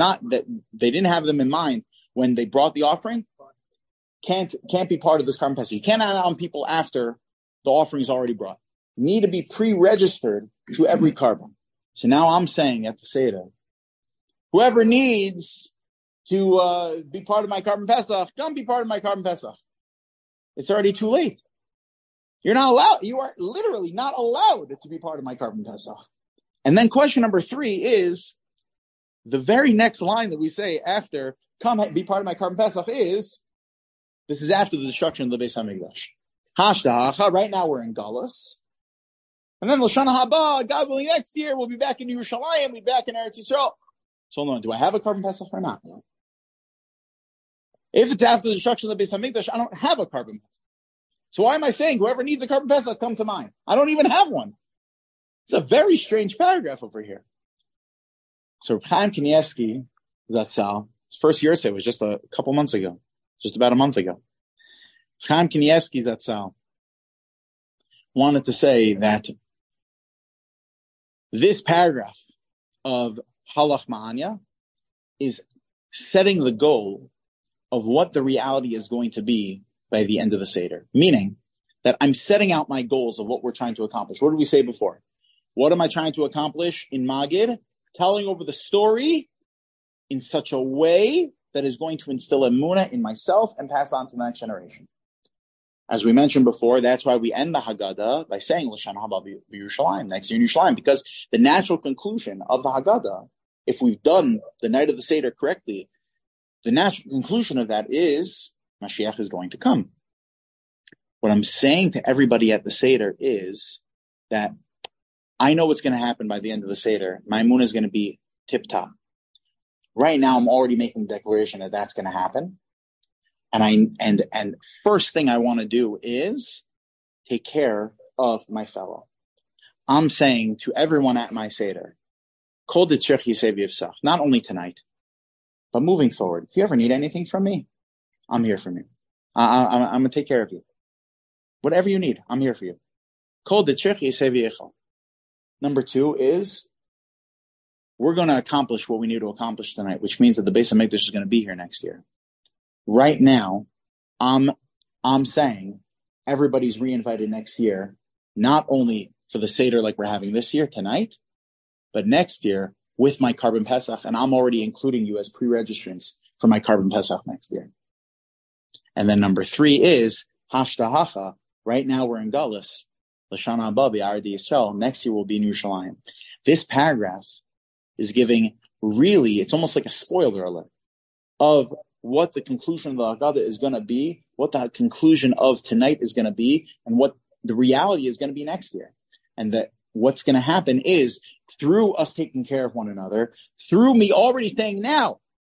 Speaker 1: they didn't have them in mind when they brought the offering, can't be part of this Karban Pesach. You can't add on people after the offering is already brought. You need to be pre-registered to every Karban. So now I'm saying at the Seder, whoever needs to be part of my Karban Pesach, come be part of my Karban Pesach. It's already too late. You're not allowed. You are literally not allowed to be part of my Karban Pesach. And then question number 3 is the very next line that we say after come be part of my Karban Pesach is, this is after the destruction of the Beis HaMikdash. Hashtahacha, right now we're in Galus. And then L'Shana Haba, God willing, next year we'll be back in Yerushalayim, we'll be back in Eretz Yisrael. So no, do I have a Karban Pesach or not? If it's after the destruction of the Beis HaMikdash, I don't have a Karban Pesach. So why am I saying whoever needs a Karban Pesach, come to mine? I don't even have one. It's a very strange paragraph over here. So Chaim Kanievsky, Zatzal, his first year was just a couple months ago, just about a month ago. Chaim Kanievsky, Zatzal, wanted to say that this paragraph of Halach Ma'anya is setting the goal of what the reality is going to be by the end of the Seder. Meaning that I'm setting out my goals of what we're trying to accomplish. What did we say before? What am I trying to accomplish in Magid? Telling over the story in such a way that is going to instill emunah in myself and pass on to the next generation. As we mentioned before, that's why we end the Haggadah by saying L'Shana Haba B'Yerushalayim, next year in Yerushalayim, because the natural conclusion of the Haggadah, if we've done the night of the Seder correctly, the natural conclusion of that is Mashiach is going to come. What I'm saying to everybody at the Seder is that I know what's going to happen by the end of the Seder. My emunah is going to be tip-top. Right now, I'm already making the declaration that that's going to happen. And first thing I want to do is take care of my fellow. I'm saying to everyone at my Seder, Kol Ditzrech Yisev Yivsach, not only tonight, but moving forward. If you ever need anything from me, I'm here for you. I'm going to take care of you. Whatever you need, I'm here for you. Kol Ditzrech Yisev Yichal. Number 2 is we're going to accomplish what we need to accomplish tonight, which means that the Beis HaMikdash is going to be here next year. Right now, I'm saying everybody's re-invited next year, not only for the Seder like we're having this year tonight, but next year with my Karban Pesach, and I'm already including you as pre-registrants for my Karban Pesach next year. And then number 3 is Hashtahacha. Right now we're in Galus. L'Shana Haba B'Eretz Yisrael. Next year we'll be in Yerushalayim. This paragraph is giving it's almost like a spoiler alert of what the conclusion of the Haggadah is going to be, what the conclusion of tonight is going to be, and what the reality is going to be next year. And that what's going to happen is through us taking care of one another, through me already saying now,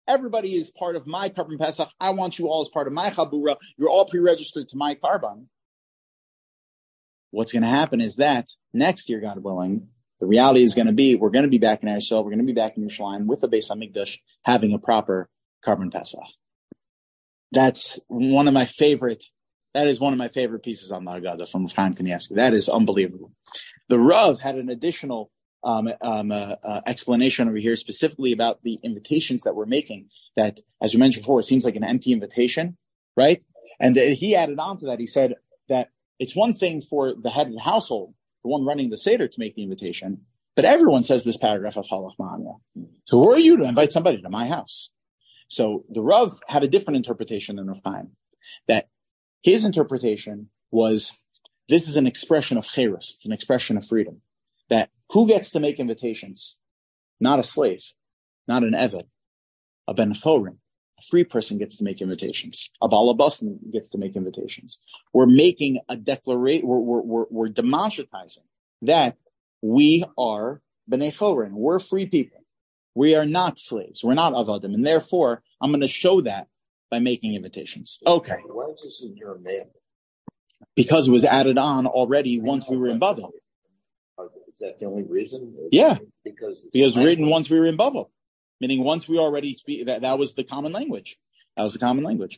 Speaker 1: everybody is part of my Karban Pesach. I want you all as part of my Chabura. You're all pre-registered to my Karban. What's going to happen is that next year, God willing, the reality is going to be, we're going to be back in Eretz Yisrael, we're going to be back in Yerushalayim with the Beis HaMikdash having a proper Karban Pesach. That is one of my favorite pieces on the Haggadah from Chaim Kanievsky. That is unbelievable. The Rav had an additional explanation over here specifically about the invitations that we're making, that, as we mentioned before, it seems like an empty invitation, right? And he added on to that. He said that it's one thing for the head of the household, the one running the Seder, to make the invitation, but everyone says this paragraph of Halach Ma'anya. So who are you to invite somebody to my house? So the Rav had a different interpretation than Rav Chaim, that his interpretation was, this is an expression of cherus, it's an expression of freedom, that who gets to make invitations? Not a slave, not an eved, a ben chorin. A free person gets to make invitations. A balabas gets to make invitations. We're making a declaration. We're demonstratizing that we are bnei chorin. We're free people. We are not slaves. We're not avadim, and therefore I'm going to show that by making invitations. Okay.
Speaker 4: Why is this in your mail?
Speaker 1: Because it was added on already once we were in Bavel.
Speaker 4: Is that the only reason?
Speaker 1: Yeah.
Speaker 4: Because
Speaker 1: written once we were in Bavel. Meaning once we already speak, that was the common language. That was the common language.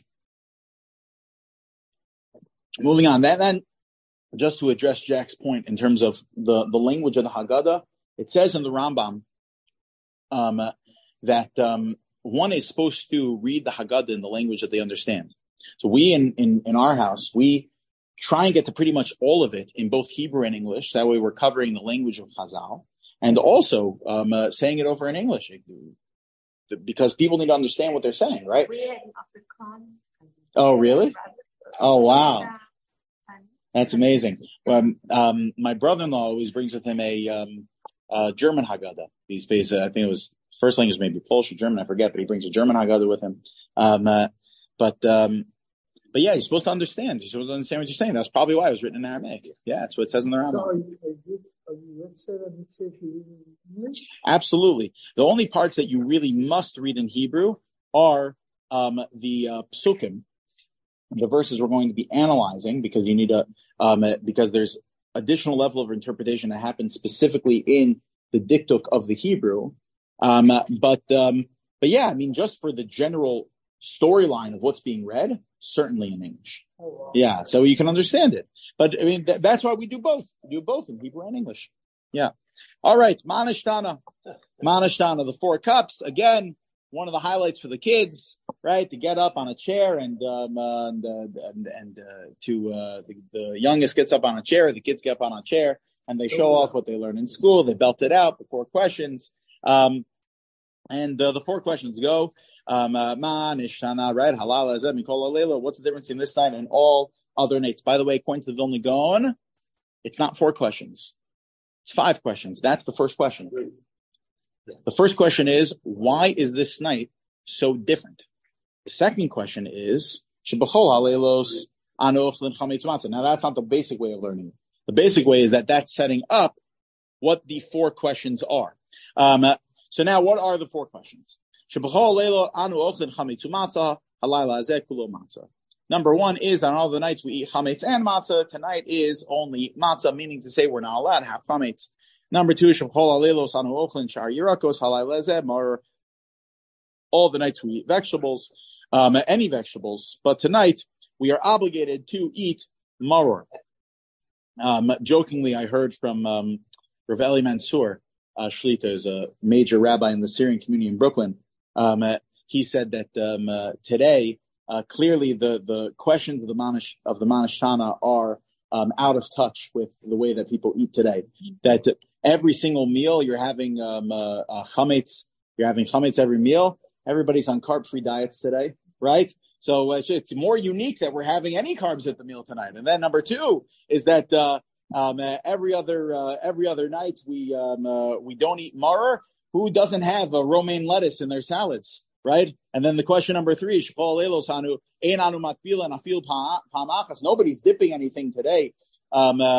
Speaker 1: Moving on. Then, just to address Jack's point in terms of the language of the Haggadah, it says in the Rambam that one is supposed to read the Haggadah in the language that they understand. So we, in our house, we try and get to pretty much all of it in both Hebrew and English. That way we're covering the language of Chazal. And also saying it over in English. Because people need to understand what they're saying, right? Oh, really? Oh, wow. That's amazing. My brother-in-law always brings with him a German Haggadah. These days, I think it was, first language maybe Polish or German, I forget, but he brings a German Haggadah with him. But yeah, he's supposed to understand. He's supposed to understand what you're saying. That's probably why it was written in Aramaic. Yeah, that's what it says in the Rambam. Absolutely. The only parts that you really must read in Hebrew are the psukim, the verses we're going to be analyzing, because you need because there's additional level of interpretation that happens specifically in the diktuk of the Hebrew. But yeah, I mean, just for the general storyline of what's being read, certainly in English. Oh, wow. Yeah, so you can understand it. But I mean, that's why we do both. We do both in Hebrew and English. Yeah. All right, Manashtana, the 4 cups. Again, one of the highlights for the kids, right? To get up on a chair and the youngest gets up on a chair, the kids get up on a chair, and they show off what they learn in school. They belt it out, the 4 questions. And the 4 questions go, Manashtana, right? Halal Azeh, Mikol Alela. What's the difference in this night and all other nights? By the way, according to the Vilna Gaon, it's not 4 questions. It's 5 questions. That's the first question. The first question is, why is this night so different? The second question is, now that's not the basic way of learning. The basic way is that's setting up what the 4 questions are. So now what are the 4 questions? Number 1 is, on all the nights we eat chametz and matzah. Tonight is only matzah, meaning to say we're not allowed to have chametz. Number 2, all the nights we eat vegetables, any vegetables. But tonight we are obligated to eat maror. Jokingly, I heard from Rav Eli Mansour, Shlita is a major rabbi in the Syrian community in Brooklyn. He said that today, clearly the questions of the Manashtana are out of touch with the way that people eat today. That every single meal you're having chametz. You're having chametz every meal. Everybody's on carb-free diets today, right? So it's more unique that we're having any carbs at the meal tonight. And then number 2 is that every other night we don't eat maror. Who doesn't have a romaine lettuce in their salads, right? And then the question number 3 is nobody's dipping anything today.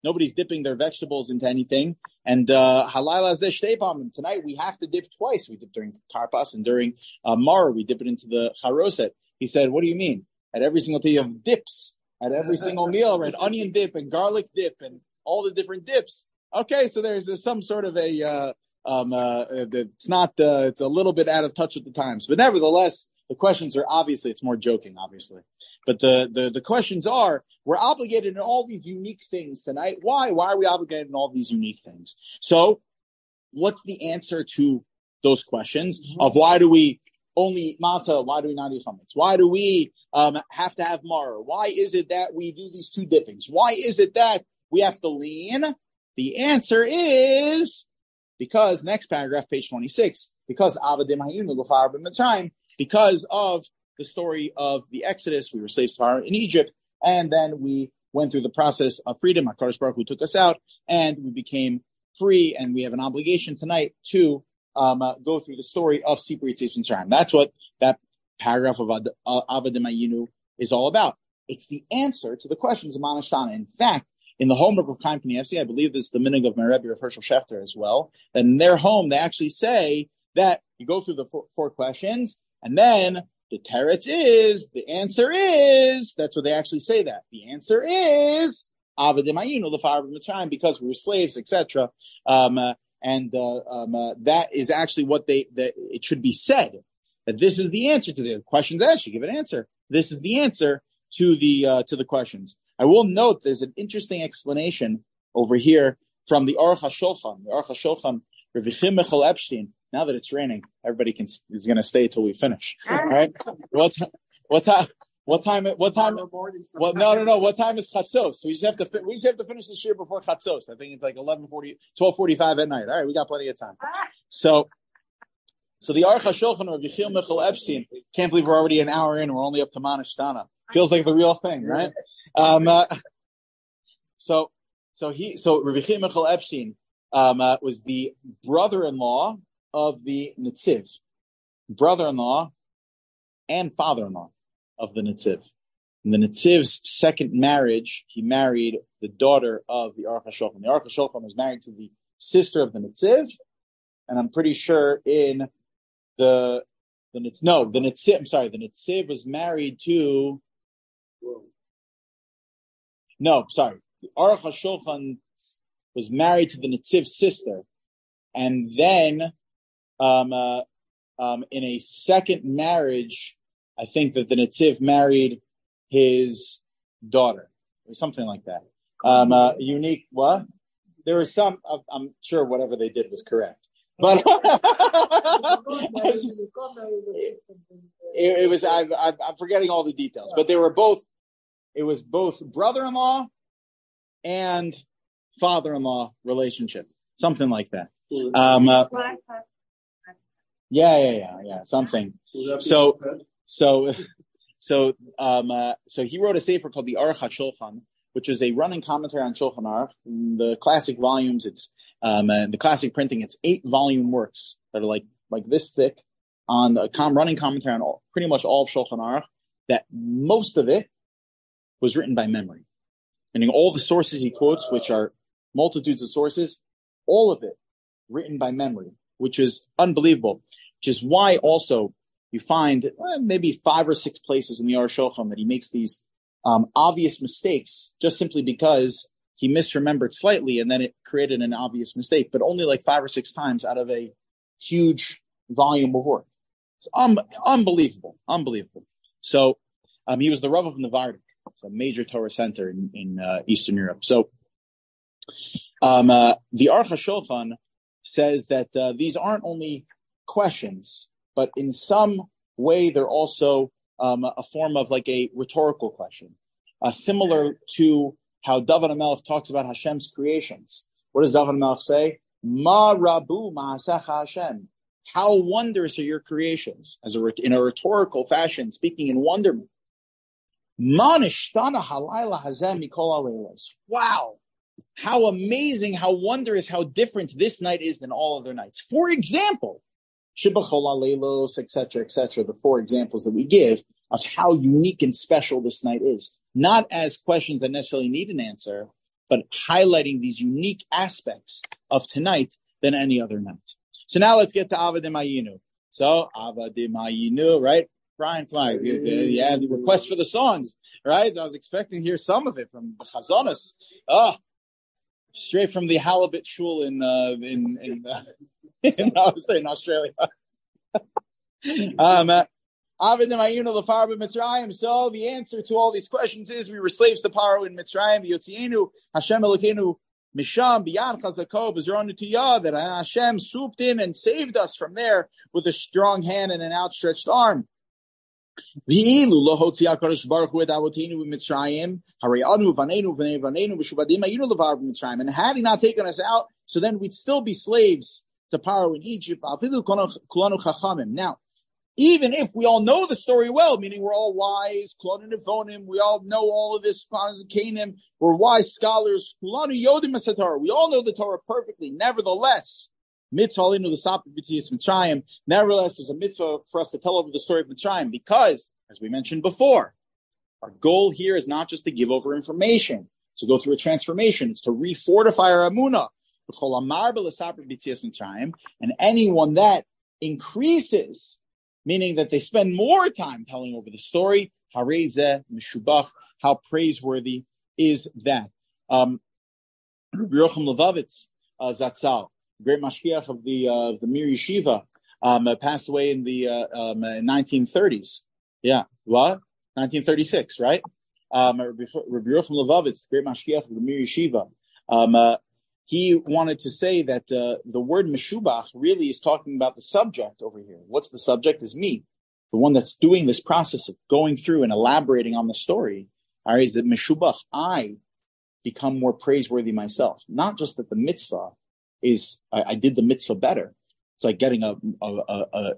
Speaker 1: Nobody's dipping their vegetables into anything. And tonight we have to dip twice. We dip during Tarpas and during Mar. We dip it into the Charoset. He said, what do you mean? At every single day you have dips. At every single meal, right? Onion dip and garlic dip and all the different dips. Okay, so there's some sort of a it's not it's a little bit out of touch with the times, but nevertheless, the questions are obviously it's more joking, obviously. But the questions are, we're obligated in all these unique things tonight. Why? Why are we obligated in all these unique things? So, what's the answer to those questions of why do we only eat matzah? Why do we not eat chametz? Why do we have to have maror? Why is it that we do these two dippings? Why is it that we have to lean? The answer is because, next paragraph, page 26, because avadim hayinu l'far b'mitzrayim, because of the story of the Exodus, we were slaves to Pharaoh in Egypt, and then we went through the process of freedom. HaKadosh Baruch Hu took us out, and we became free, and we have an obligation tonight to go through the story of Sipur Yetzias Mitzrayim. That's what that paragraph of Avadim Hayinu is all about. It's the answer to the questions of Manashtana. In fact, in the homework of Chaim Kanievsky, I believe this is the minhag of my Rebbe of Hershel Schachter as well, that in their home, they actually say that you go through the four questions, and then the teretz is, the answer is, that's what they actually say that. The answer is, Avadim Hayinu l'far b'mitzrayim, because we were slaves, etc. That is actually what it should be said. That this is the answer to the questions asked. You give an answer. This is the answer to the questions. I will note there's an interesting explanation over here from the Aruch HaShulchan. The Aruch HaShulchan, Rav Yechiel Michal Epstein. Now that it's raining, everybody is going to stay till we finish. All right? What time? What time? What time? What no. What time is Chatzos? So we just have to finish this year before Chatzos. I think it's like 12:45 at night. All right, we got plenty of time. So the Aruch HaShulchan of Yechiel Michal Epstein. Can't believe we're already an hour in. We're only up to Manashtana. Feels like the real thing, right? So Rav Yechiel Michal Epstein was the brother-in-law of the Netziv, brother-in-law and father-in-law of the Netziv. In the Netziv's second marriage, he married the daughter of the Aruch HaShulchan. The Aruch HaShulchan was married to the sister of the Netziv, and I'm pretty sure the Netziv was married to. The Aruch HaShulchan was married to the Netziv's sister, and then in a second marriage, I think that the Netziv married his daughter, or something like that. Unique, what? There was some, I'm sure whatever they did was correct. But it was, I'm forgetting all the details, but it was both brother-in-law and father-in-law relationship, something like that. Yeah, something. So he wrote a sefer called the Aruch HaShulchan, which is a running commentary on Shulchan Aruch. In the classic volumes, it's the classic printing. It's 8-volume works that are like this thick on a running commentary on pretty much all of Shulchan Aruch. That most of it was written by memory, meaning all the sources he quotes, which are multitudes of sources, all of it written by memory, which is unbelievable. Which is why also you find maybe 5 or 6 places in the Aruch HaShulchan that he makes these obvious mistakes just simply because he misremembered slightly and then it created an obvious mistake, but only like 5 or 6 times out of a huge volume of work. It's unbelievable. So he was the Rav of Novardik, a major Torah center in Eastern Europe. So the Aruch HaShulchan says that these aren't only questions, but in some way they're also a form of like a rhetorical question, similar to how David HaMelech talks about Hashem's creations. What does David HaMelech say? Ma rabu ma'asecha Hashem. How wondrous are your creations? In a rhetorical fashion, speaking in wonderment. Ma nishtana halayla hazeh mikol haleilos. Wow. How amazing, how wondrous, how different this night is than all other nights. For example, Shibachol haleilos, etc., the 4 examples that we give of how unique and special this night is. Not as questions that necessarily need an answer, but highlighting these unique aspects of tonight than any other night. So now let's get to Avadim Ayinu. So Avadim Ayinu, right? Brian, fine. Yeah, the request for the songs, right? I was expecting to hear some of it from Chazonis. Straight from the Halibut Shul in Australia. Avadim Ayinu l'Paro b'Mitzrayim. So the answer to all these questions is we were slaves to Paro in Mitzrayim. Yotzienu Hashem Elokeinu Misham b'Yad Chazako b'Zeronu Tiyah, that Hashem swooped in and saved us from there with a strong hand and an outstretched arm. And had he not taken us out, so then we'd still be slaves to Paro in Egypt. Now, even if we all know the story well, meaning we're all wise, we all know all of this, we're wise scholars, we all know the Torah perfectly. Nevertheless, there's a mitzvah for us to tell over the story of Mitzrayim, because, as we mentioned before, our goal here is not just to give over information, to go through a transformation, it's to refortify our emunah. And anyone that increases, meaning that they spend more time telling over the story, harezeh meshubach, how praiseworthy is that? Rabbi Yocham Levovitz Zatzal, great mashgiach of the Mir Yeshiva, passed away in the 1930s. Yeah, what? 1936, right? Rabbi Yocham Levovitz, great mashgiach of the Mir Yeshiva, he wanted to say that the word meshubach really is talking about the subject over here. What's the subject? Is me, the one that's doing this process of going through and elaborating on the story. All right, is that meshubach? I become more praiseworthy myself. Not just that the mitzvah is I did the mitzvah better. It's like getting a more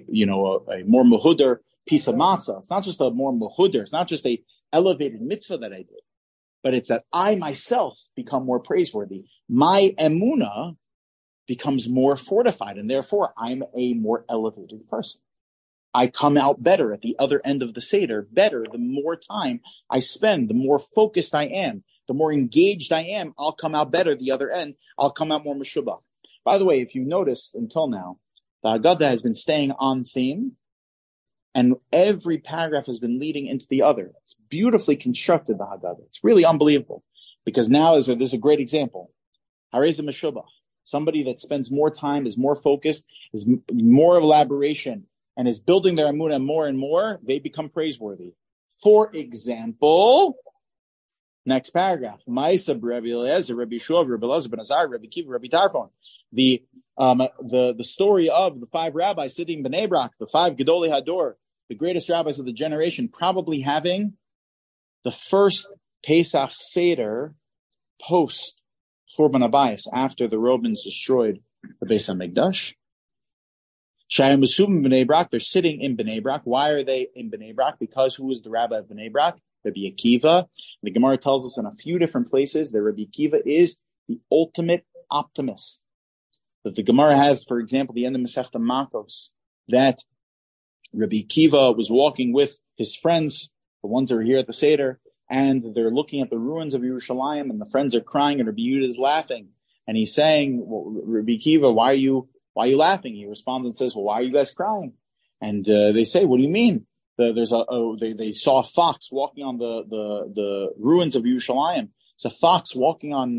Speaker 1: mehuder piece of matzah. It's not just a more mehuder. It's not just a elevated mitzvah that I did, but it's that I myself become more praiseworthy. My emunah becomes more fortified, and therefore I'm a more elevated person. I come out better at the other end of the Seder, better the more time I spend, the more focused I am, the more engaged I am, I'll come out better the other end. I'll come out more meshubach. By the way, if you noticed until now, the Haggadah has been staying on theme, and every paragraph has been leading into the other. It's beautifully constructed, the Haggadah. It's really unbelievable, because now there's a great example. Harezeh meshubach, somebody that spends more time, is more focused, is more elaboration, and is building their emunah more and more, they become praiseworthy. For example, next paragraph, Ma'aseh Rabbi Eliezer, Rabbi Yeshua, Rabbi Elazar ben Azar, Rabbi Kiva, Rabbi Tarfon. The story of the 5 rabbis sitting in Bnei Brak, the 5 Gedolei Hador, the greatest rabbis of the generation, probably having the first Pesach Seder post Churban Abayis, after the Romans destroyed the Beis HaMikdash. Shayim Mesubim Bnei Brak, they're sitting in Bnei Brak. Why are they in Bnei Brak? Because who is the rabbi of Bnei Brak? Rabbi Akiva. The Gemara tells us in a few different places that Rabbi Akiva is the ultimate optimist. That the Gemara has, for example, the end of Masechta Makos, that Rabbi Akiva was walking with his friends, the ones that are here at the Seder, and they're looking at the ruins of Yerushalayim, and the friends are crying, and Rabbi Yehuda is laughing. And he's saying, well, Rabbi Akiva, why are you laughing? He responds and says, well, why are you guys crying? And they say, what do you mean? They saw a fox walking on the ruins of Yerushalayim. It's a fox walking on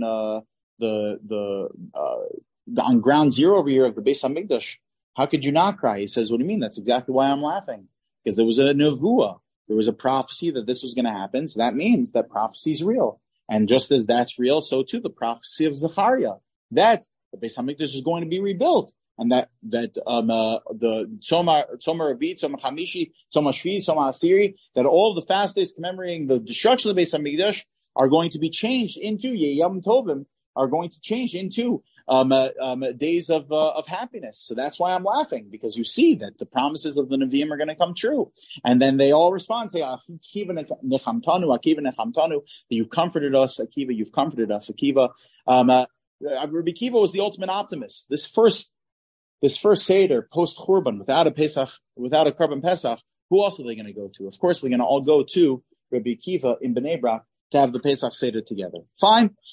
Speaker 1: on ground zero over here of the Beis HaMikdash. How could you not cry? He says, what do you mean? That's exactly why I'm laughing. Because there was a nevuah. There was a prophecy that this was going to happen. So that means that prophecy is real. And just as that's real, so too the prophecy of Zechariah, that the Beis HaMikdash is going to be rebuilt. And the Tzomar Avit, Tzomar Chamishi, Tzomar Shvi, Tzomar Asiri, that all of the fast days commemorating the destruction of the Beis HaMikdash are going to be changed into Yom Tovim, are going to change into days of happiness. So that's why I'm laughing, because you see that the promises of the Nevi'im are going to come true. And then they all respond, say, Akiva nechamtanu, that you've comforted us, Akiva, you've comforted us, Akiva. Rabbi Akiva was the ultimate optimist. This first Seder, post-Churban, without a Korban Pesach, who else are they going to go to? Of course, they're going to all go to Rabbi Akiva in Bnei Brak to have the Pesach Seder together. Fine.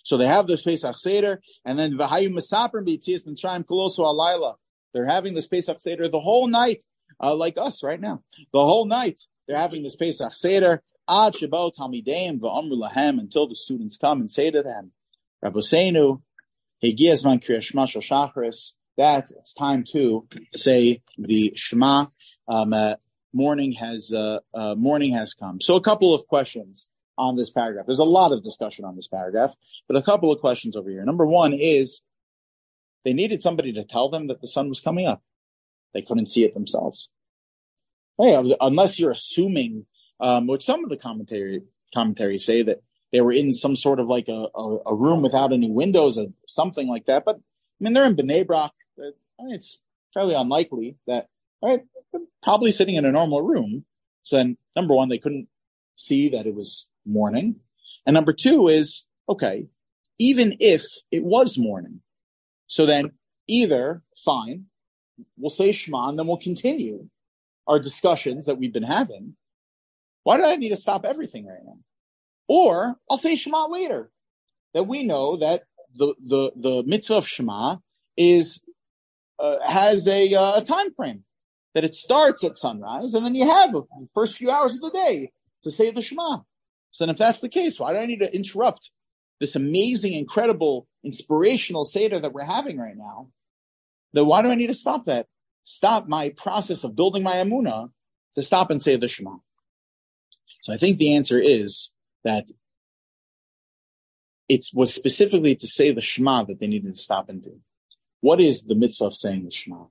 Speaker 1: So they have the Pesach Seder, and then V'hayu Mesaprim B'Yitzias Mitzrayim Koloso Alayla. They're having this Pesach Seder the whole night, like us right now. The whole night they're having this Pesach Seder. Ad Shebao Talmideim V'Amru Lahem, until the students come and say to them, Rabboseinu, Hegias Van Kriyas Shema Shel Shacharis, that it's time to say the Shema. Morning has come. So a couple of questions on this paragraph. There's a lot of discussion on this paragraph, but a couple of questions over here. Number one is, they needed somebody to tell them that the sun was coming up. They couldn't see it themselves. Hey, unless you're assuming, which some of the commentaries say that they were in some sort of like a room without any windows or something like that. But I mean, they're in Bnei Brak. It's fairly unlikely that, right? They're probably sitting in a normal room. So then, number one, they couldn't see that it was morning. And number two is, okay, even if it was morning, so then either, fine, we'll say Shema and then we'll continue our discussions that we've been having. Why do I need to stop everything right now? Or I'll say Shema later, that we know that the mitzvah of Shema is has a time frame, that it starts at sunrise and then you have the first few hours of the day to say the Shema. So then if that's the case, why do I need to interrupt this amazing, incredible, inspirational Seder that we're having right now? Then why do I need to stop that? Stop my process of building my Emunah to stop and say the Shema. So I think the answer is that it was specifically to say the Shema that they needed to stop and do. What is the mitzvah of saying the Shema?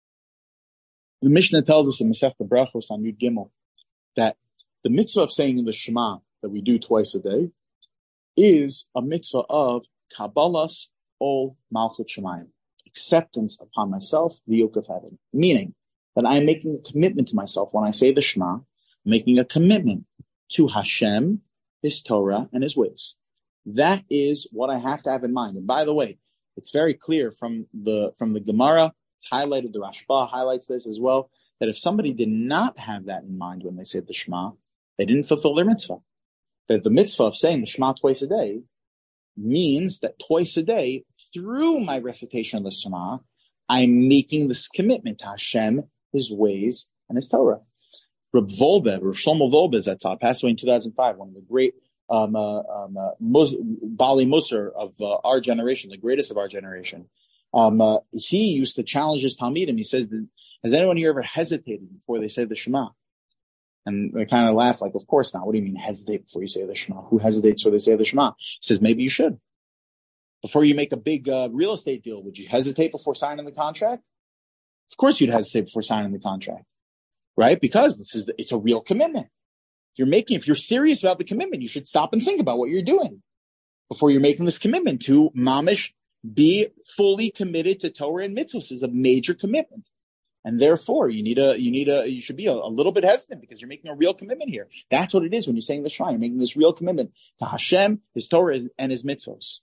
Speaker 1: The Mishnah tells us in Masechta Brachos on Yud Gimel that the mitzvah of saying the Shema that we do twice a day is a mitzvah of Kabbalas Ol Malchut Shemayim, acceptance upon myself, the yoke of heaven. Meaning that I am making a commitment to myself when I say the Shema, I'm making a commitment to Hashem, His Torah, and His ways. That is what I have to have in mind. And by the way, it's very clear from the Gemara, it's highlighted, the Rashba highlights this as well, that if somebody did not have that in mind when they said the Shema, they didn't fulfill their mitzvah. That the mitzvah of saying the Shema twice a day means that twice a day, through my recitation of the Shema, I'm making this commitment to Hashem, His ways, and His Torah. Reb Shlomo Wolbe, passed away in 2005, one of the great Bali Musar of our generation, the greatest of our generation. He used to challenge his Talmidim. He says, has anyone here ever hesitated before they say the Shema? And they kind of laugh like, of course not. What do you mean hesitate before you say the Shema? Who hesitates before they say the Shema? He says, maybe you should. Before you make a big real estate deal, would you hesitate before signing the contract? Of course you'd hesitate before signing the contract, right? Because it's a real commitment. If you're serious about the commitment, you should stop and think about what you're doing before you're making this commitment to mamish, be fully committed to Torah and mitzvahs is a major commitment. And therefore, you should be a little bit hesitant because you're making a real commitment here. That's what it is when you're saying the Shema. You're making this real commitment to Hashem, His Torah, and His mitzvahs.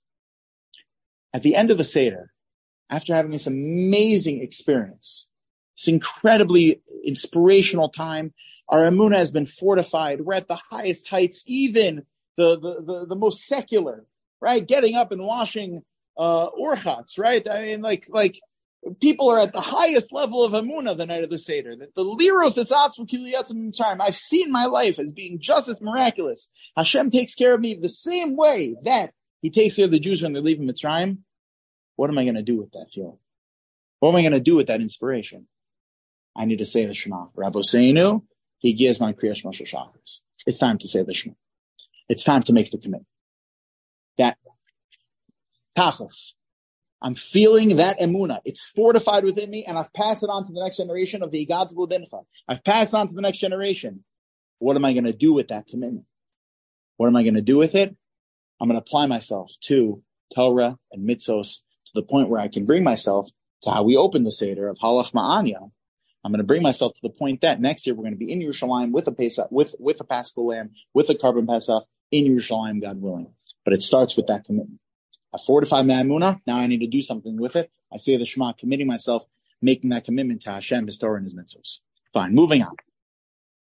Speaker 1: At the end of the Seder, after having this amazing experience, this incredibly inspirational time, our emunah has been fortified. We're at the highest heights, even the most secular, right? Getting up and washing orchatz, right? I mean, like people are at the highest level of emunah the night of the Seder. That the liros that's from Kiliyatzim Mitzrayim I've seen my life as being just as miraculous. Hashem takes care of me the same way that He takes care of the Jews when they leave Mitzrayim. What am I going to do with that feeling? What am I going to do with that inspiration? I need to say the Shema. Rabboseinu, Hegias Van Kriyas Shema Shel Shacharis. It's time to say the Shema. It's time to make the commitment. That tachlis. I'm feeling that emunah. It's fortified within me, and I've passed it on to the next generation of the Igad L'Bincha. I've passed on to the next generation. What am I going to do with that commitment? What am I going to do with it? I'm going to apply myself to Torah and mitzvos to the point where I can bring myself to how we open the Seder of Halach Ma'anya. I'm going to bring myself to the point that next year we're going to be in Yerushalayim with a Pesach, with a Paschal Lamb, with a Karban Pesach in Yerushalayim, God willing. But it starts with that commitment. I fortified my emunah. Now I need to do something with it. I say the Shema, committing myself, making that commitment to Hashem, His Torah, and His mitzvahs. Fine, moving on.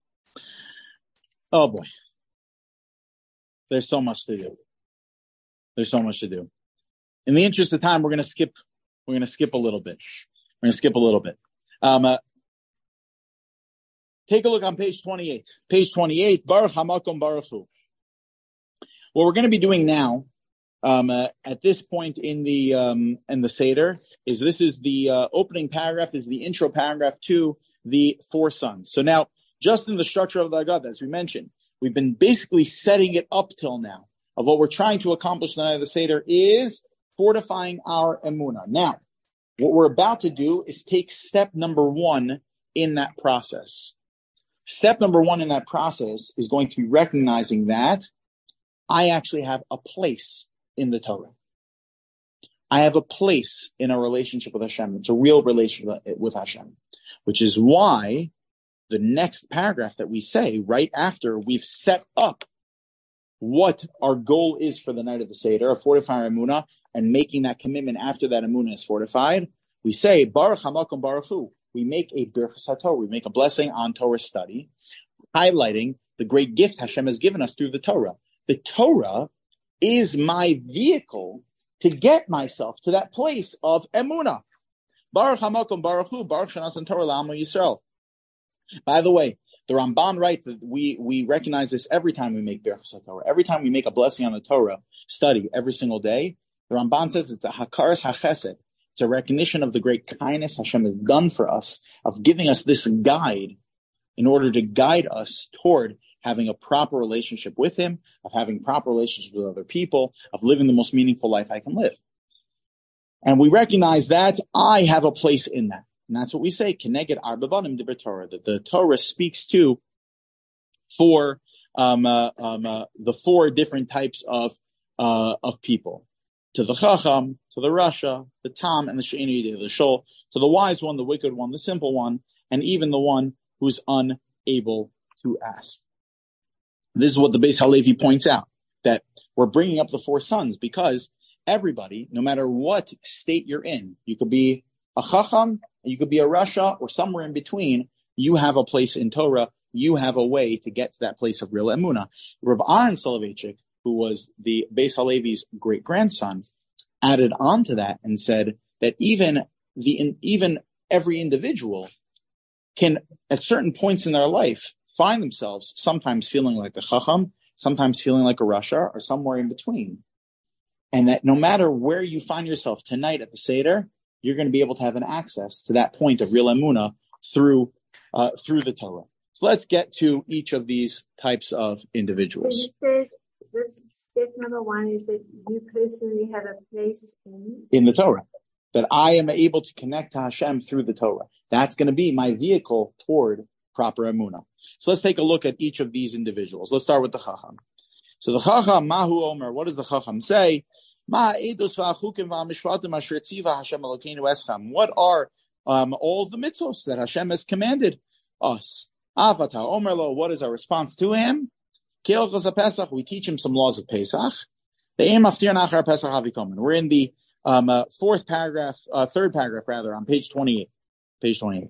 Speaker 1: Oh boy. There's so much to do. There's so much to do. In the interest of time, we're going to skip a little bit. Take a look on page 28. Page 28, Baruch HaMakom Baruch Hu. What we're going to be doing now, at this point in the Seder, is the opening paragraph, is the intro paragraph to the four sons. So now, just in the structure of the Haggadah, as we mentioned, we've been basically setting it up till now of what we're trying to accomplish the night of the Seder is fortifying our emunah. Now, what we're about to do is take step number one in that process. Step number one in that process is going to be recognizing that I actually have a place in the Torah. I have a place in a relationship with Hashem. It's a real relationship with Hashem, which is why the next paragraph that we say right after we've set up what our goal is for the night of the Seder, of fortifying emunah and making that commitment after that emunah is fortified, we say, Baruch HaMakom Baruch Hu. We make a Birchas HaTorah. We make a blessing on Torah study, highlighting the great gift Hashem has given us through the Torah. The Torah is my vehicle to get myself to that place of emunah. Baruch HaMakom Baruch Hu, Baruch Shenatan Torah L'Amo Yisrael. By the way, the Ramban writes that we recognize this every time we make Birchas HaTorah. Every time we make a blessing on the Torah study every single day, the Ramban says it's a Hakaras HaChesed. It's a recognition of the great kindness Hashem has done for us, of giving us this guide in order to guide us toward having a proper relationship with Him, of having proper relationships with other people, of living the most meaningful life I can live. And we recognize that I have a place in that. And that's what we say, Keneged Arba Banim Diber Torah, that the Torah speaks to the four different types of people. To the Chacham, to the Rasha, the Tam, and the She'eni Yidei, the Shul, to the wise one, the wicked one, the simple one, and even the one who's unable to ask. This is what the Beis Halevi points out, that we're bringing up the four sons because everybody, no matter what state you're in, you could be a Chacham, you could be a Rasha, or somewhere in between, you have a place in Torah, you have a way to get to that place of real emunah. Rav Aaron Soloveitchik, who was the Beis Halevi's great-grandson, added on to that and said that even every individual can, at certain points in their life, find themselves sometimes feeling like a Chacham, sometimes feeling like a Rasha, or somewhere in between. And that no matter where you find yourself tonight at the Seder, you're going to be able to have an access to that point of real emunah through the Torah. So let's get to each of these types of individuals.
Speaker 2: So you said this step number one is that you personally have a place
Speaker 1: in the Torah, that I am able to connect to Hashem through the Torah. That's going to be my vehicle toward proper emunah. So let's take a look at each of these individuals. Let's start with the Chacham. So the Chacham, Mahu Omer, what does the Chacham say? What are all the mitzvos that Hashem has commanded us? What is our response to him? We teach him some laws of Pesach. We're in the third paragraph on page 28. Page 28.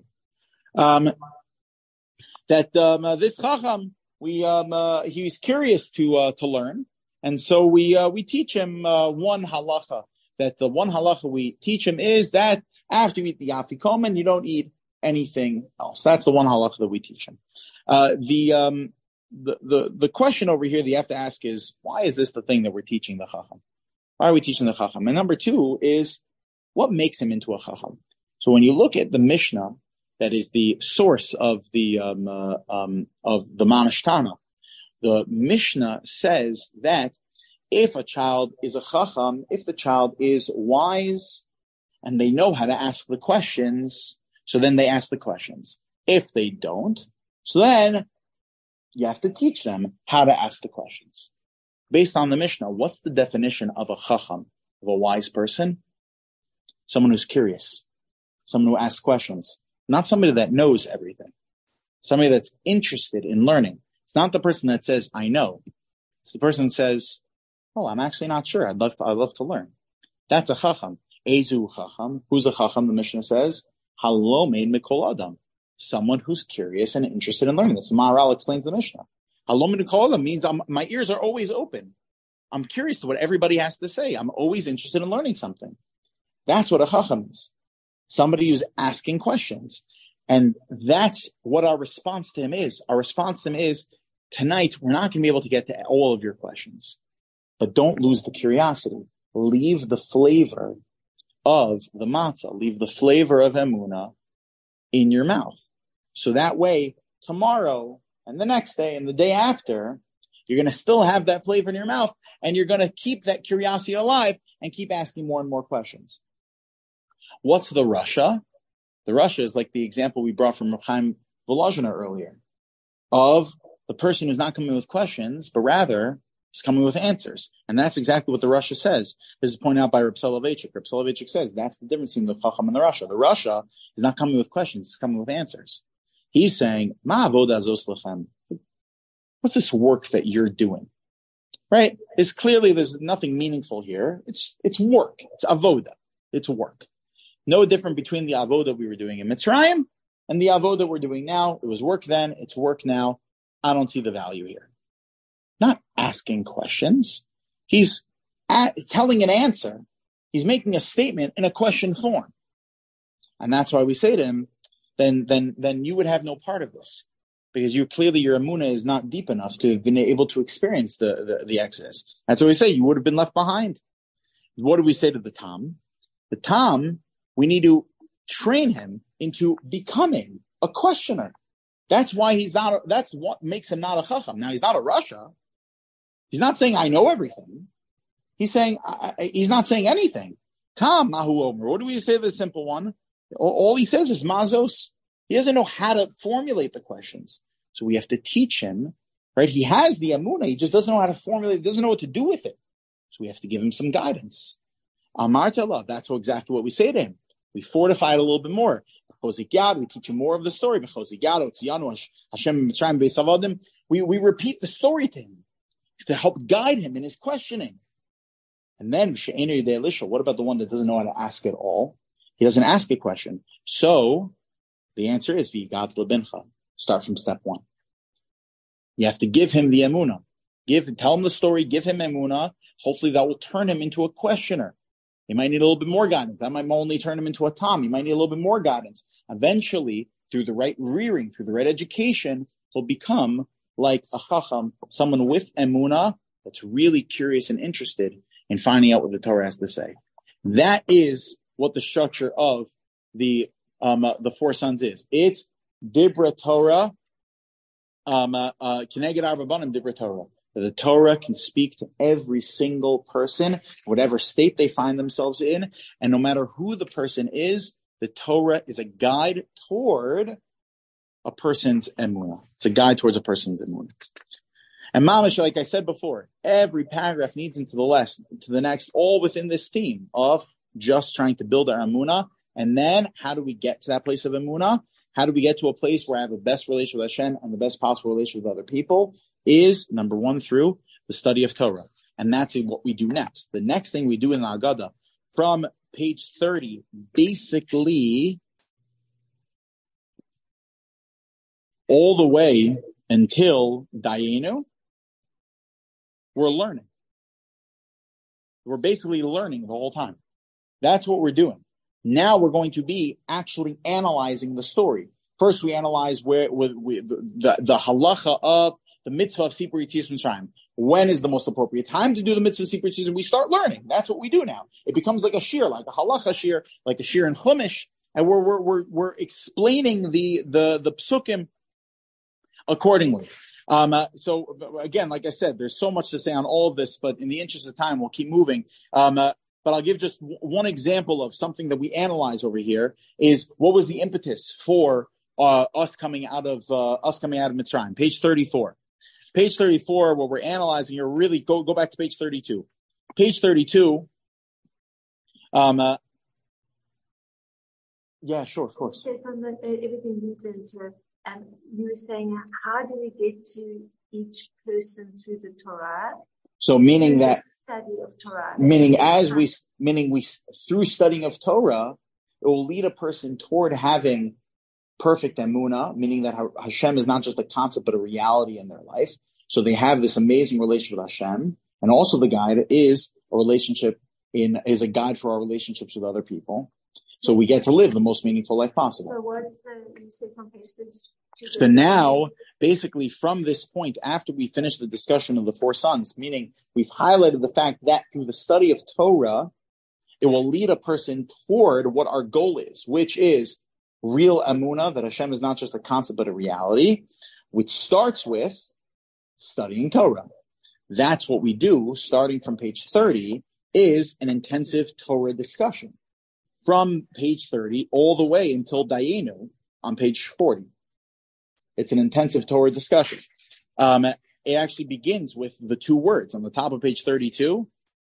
Speaker 1: This Chacham, he's curious to learn. And so we teach him one halacha. That the one halacha we teach him is that after you eat the afikomen, you don't eat anything else. That's the one halacha that we teach him. The question over here that you have to ask is, why is this the thing that we're teaching the Chacham? Why are we teaching the Chacham? And number two is, what makes him into a Chacham? So when you look at the Mishnah, that is the source of the Manashtana, the Mishnah says that if a child is a Chacham, if the child is wise and they know how to ask the questions, so then they ask the questions. If they don't, so then you have to teach them how to ask the questions. Based on the Mishnah, what's the definition of a Chacham, of a wise person? Someone who's curious, someone who asks questions, not somebody that knows everything, somebody that's interested in learning. It's not the person that says, I know. It's the person that says, oh, I'm actually not sure. I'd love to learn. That's a Chacham. Ezu Chacham. Who's a Chacham? The Mishnah says, Halomed Mikol Adam. Someone who's curious and interested in learning this. Maharal explains the Mishnah. Halomed Mikol Adam means my ears are always open. I'm curious to what everybody has to say. I'm always interested in learning something. That's what a chacham is. Somebody who's asking questions. And that's what our response to him is. Our response to him is, tonight, we're not going to be able to get to all of your questions. But don't lose the curiosity. Leave the flavor of the matzah. Leave the flavor of emunah in your mouth. So that way, tomorrow and the next day and the day after, you're going to still have that flavor in your mouth, and you're going to keep that curiosity alive and keep asking more and more questions. What's the Russia? The Russia is like the example we brought from Chaim Volozhiner earlier, of the person who's not coming with questions, but rather is coming with answers. And that's exactly what the Russia says. This is pointed out by Reb Soloveitchik. Reb Soloveitchik says that's the difference between the Chacham and the Russia. The Russia is not coming with questions, it's coming with answers. He's saying, Ma avoda zos lechem. What's this work that you're doing? Right? There's nothing meaningful here. It's work. It's avoda. It's work. No different between the avoda we were doing in Mitzrayim and the avoda we're doing now. It was work then. It's work now. I don't see the value here. Not asking questions. He's telling an answer. He's making a statement in a question form. And that's why we say to him, then you would have no part of this. Because your emunah is not deep enough to have been able to experience the Exodus. That's what we say. You would have been left behind. What do we say to the Tam? The Tam, we need to train him into becoming a questioner. That's why that's what makes him not a Chacham. Now, he's not a Rasha. He's not saying, I know everything. He's saying, he's not saying anything. Tam, Mahu Omer. What do we say to the simple one? All he says is Mazos. He doesn't know how to formulate the questions. So we have to teach him, right? He has the emunah. He just doesn't know how to formulate it. Doesn't know what to do with it. So we have to give him some guidance. Amar Ta'ala, that's exactly what we say to him. We fortify it a little bit more. We teach him more of the story. We repeat the story to him to help guide him in his questioning. And then, what about the one that doesn't know how to ask at all? He doesn't ask a question. So the answer is V'gad lebincha. Start from step one. You have to give him the emunah. Tell him the story, give him emunah. Hopefully that will turn him into a questioner. He might need a little bit more guidance. That might only turn him into a Tom. He might need a little bit more guidance. Eventually, through the right rearing, through the right education, he'll become like a chacham, someone with emunah that's really curious and interested in finding out what the Torah has to say. That is what the structure of the four sons is. It's Dibra Torah, Kineged Arba Banim Dibra Torah. The Torah can speak to every single person, whatever state they find themselves in, and no matter who the person is, the Torah is a guide toward a person's emunah. It's a guide towards a person's emunah. And mamash, like I said before, every paragraph needs into the next, all within this theme of just trying to build our emunah. And then how do we get to that place of emunah? How do we get to a place where I have the best relationship with Hashem and the best possible relationship with other people? Is number one, through the study of Torah. And that's what we do next. The next thing we do in the Haggadah, from page 30, basically all the way until Dayenu, we're learning. We're basically learning the whole time. That's what we're doing. Now we're going to be actually analyzing the story. First, we analyze the halacha of the mitzvah of Sipur Yetzias Mitzrayim. When is the most appropriate time to do the mitzvah of Sipur Yetzias? We start learning. That's what we do now. It becomes like a shir, like a halacha shir, like a shir in Chumash, and we're explaining the psukim accordingly. So again, like I said, there's so much to say on all of this, but in the interest of time, we'll keep moving. But I'll give just one example of something that we analyze over here is what was the impetus for us coming out of Mitzrayim. Page 34. Page 34, what we're analyzing here, really go back to page 32. Page 32. Yeah, sure, of course.
Speaker 2: So from everything leads into, you were saying, how do we get to each person through the Torah?
Speaker 1: So meaning that
Speaker 2: study of Torah.
Speaker 1: Meaning we through studying of Torah, it will lead a person toward having perfect emunah, meaning that Hashem is not just a concept but a reality in their life. So they have this amazing relationship with Hashem, And also the guide is a guide for our relationships with other people. So we get to live the most meaningful life possible.
Speaker 2: So what is you say from page 2?
Speaker 1: So now, basically from this point, after we finish the discussion of the 4 sons, meaning we've highlighted the fact that through the study of Torah, it will lead a person toward what our goal is, which is real emunah, that Hashem is not just a concept but a reality, which starts with studying Torah. That's what we do, starting from page 30, is an intensive Torah discussion. From page 30 all the way until Dayenu on page 40. It's an intensive Torah discussion. It actually begins with the 2 words on the top of page 32.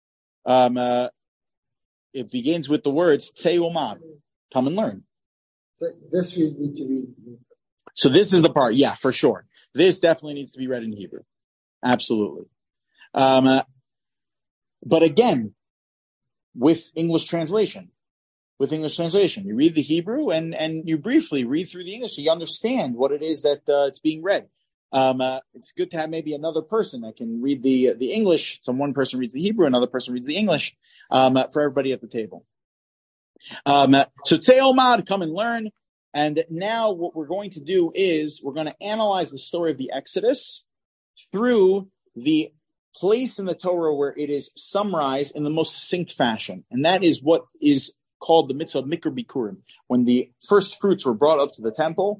Speaker 1: It begins with the words Tzei Umad, come and learn.
Speaker 5: So this we need to read.
Speaker 1: So this is the part, yeah, for sure. This definitely needs to be read in Hebrew. Absolutely. But again, with English translation. You read the Hebrew and you briefly read through the English so you understand what it is that it's being read. It's good to have maybe another person that can read the English. So one person reads the Hebrew, another person reads the English, for everybody at the table. So Tzei Omad, come and learn. And now what we're going to do is we're going to analyze the story of the Exodus through the place in the Torah where it is summarized in the most succinct fashion. And that is what is called the mitzvah of Mikra Bikurim. When the first fruits were brought up to the temple,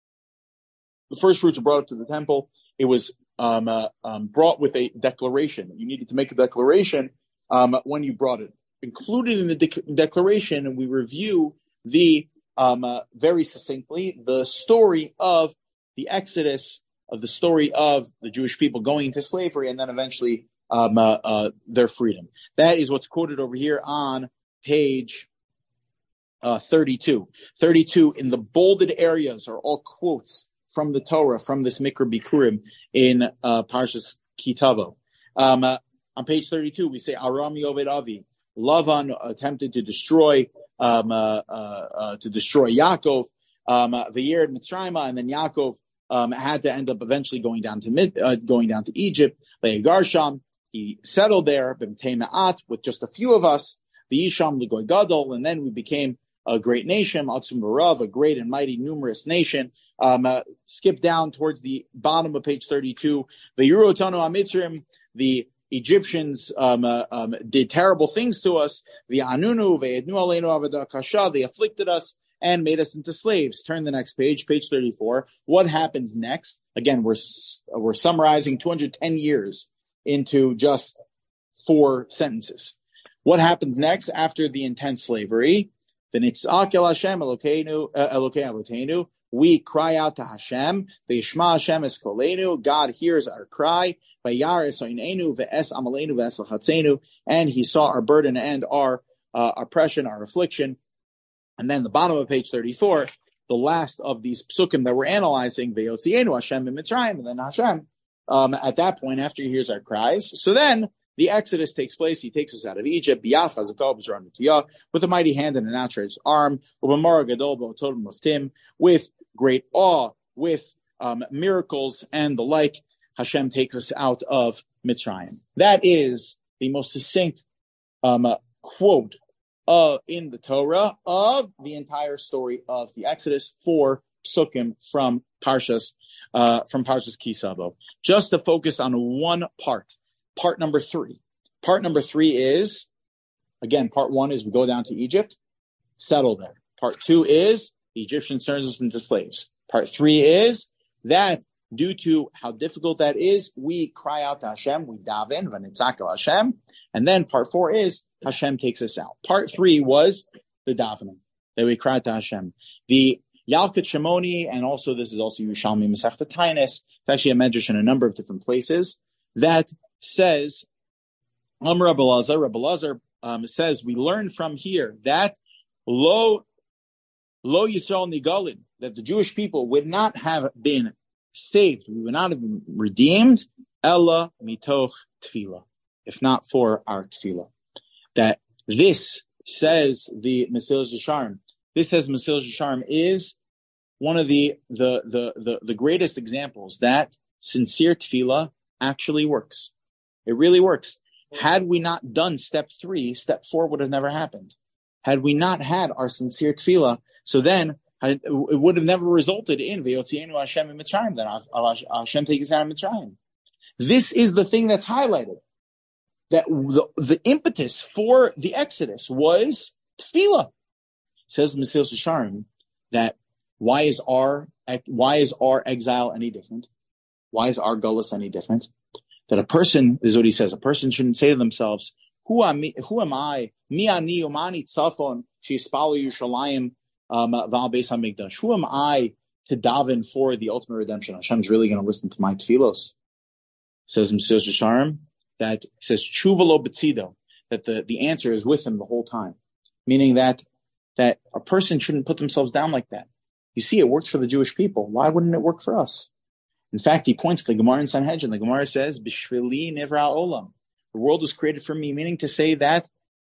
Speaker 1: it was brought with a declaration. You needed to make a declaration when you brought it. Included in the declaration, and we review very succinctly the story of the Exodus, of the story of the Jewish people going into slavery, and then eventually their freedom. That is what's quoted over here on page 32. 32 in the bolded areas are all quotes from the Torah, from this Mikra Bikurim in Parshas Ki Tavo. On page 32, we say Aram Yoved Avi. Lavan attempted to destroy Yaakov, V'yered Mitzrayim, and then Yaakov had to end up eventually going down to Egypt. Le'egarsham, he settled there, b'mtei ma'at, with just a few of us. V'yisham l'goy gadol, and then we became a great nation, Atzum Barav, a great and mighty numerous nation. Skip down towards the bottom of page 32. V'yurotanu ha'mitzrim, the Egyptians did terrible things to us. V'anunu ve'ednu aleinu avodah kasha, they afflicted us and made us into slaves. Turn the next page, page 34. What happens next? Again, we're summarizing 210 years into just 4 sentences. What happens next after the intense slavery? The Nitzak el Hashem Elokei Avoteinu. We cry out to Hashem. Ve'yishma Hashem es koleinu. God hears our cry. Vayar esoineinu ve'es amaleinu ve'es lachatzenu. And He saw our burden and our oppression, our affliction. And then the bottom of page 34, the last of these psukim that we're analyzing, ve'yotzienu Hashem b'Mitzrayim, and then Hashem, at that point, after He hears our cries. So then the Exodus takes place. He takes us out of Egypt, with a mighty hand and an outstretched arm, with great awe, with miracles and the like. Hashem takes us out of Mitzrayim. That is the most succinct quote in the Torah of the entire story of the Exodus, 4 psukim from Parshas Ki Tavo. Just to focus on one part. Part number 3. Part number 3 is, again, part 1 is we go down to Egypt, settle there. Part 2 is the Egyptians turns us into slaves. Part 3 is that due to how difficult that is, we cry out to Hashem, we daven, v'nitzak el Hashem. And then part 4 is Hashem takes us out. Part 3 was the davening, that we cried to Hashem. The Yalkut Shimoni, and also this is also Yerushalmi Masechta Taanis. It's actually a medrash in a number of different places that says, Rabbi Elazar says, we learn from here that Lo Yisrael Nigalin, that the Jewish people would not have been saved, we would not have been redeemed, Ella mitoch tefillah, if not for our tefillah. That this, says the Mesilas Yesharim, is one of the greatest examples that sincere tefillah actually works. It really works. Had we not done step 3, step 4 would have never happened. Had we not had our sincere tefillah, so then it would have never resulted in V'yotzienu Hashem in Mitzrayim, then Hashem taking us out of Mitzrayim. This is the thing that's highlighted. That the impetus for the Exodus was tefillah. Says Mesilas Yesharim that why is our exile any different? Why is our gullus any different? That a person, this is what he says, a person shouldn't say to themselves, who am I? Mi ani umani tzafon sheispalu Yerushalayim v'al beis hamikdash. Who am I to daven for the ultimate redemption? Hashem's really going to listen to my tefillos. Says Mesilas Yesharim that says tshuva lo b'tzido, that the answer is with him the whole time, meaning that a person shouldn't put themselves down like that. You see, it works for the Jewish people. Why wouldn't it work for us? In fact, he points to the Gemara in Sanhedrin. The Gemara says, "Bishvili nivra olam." The world was created for me, meaning to say that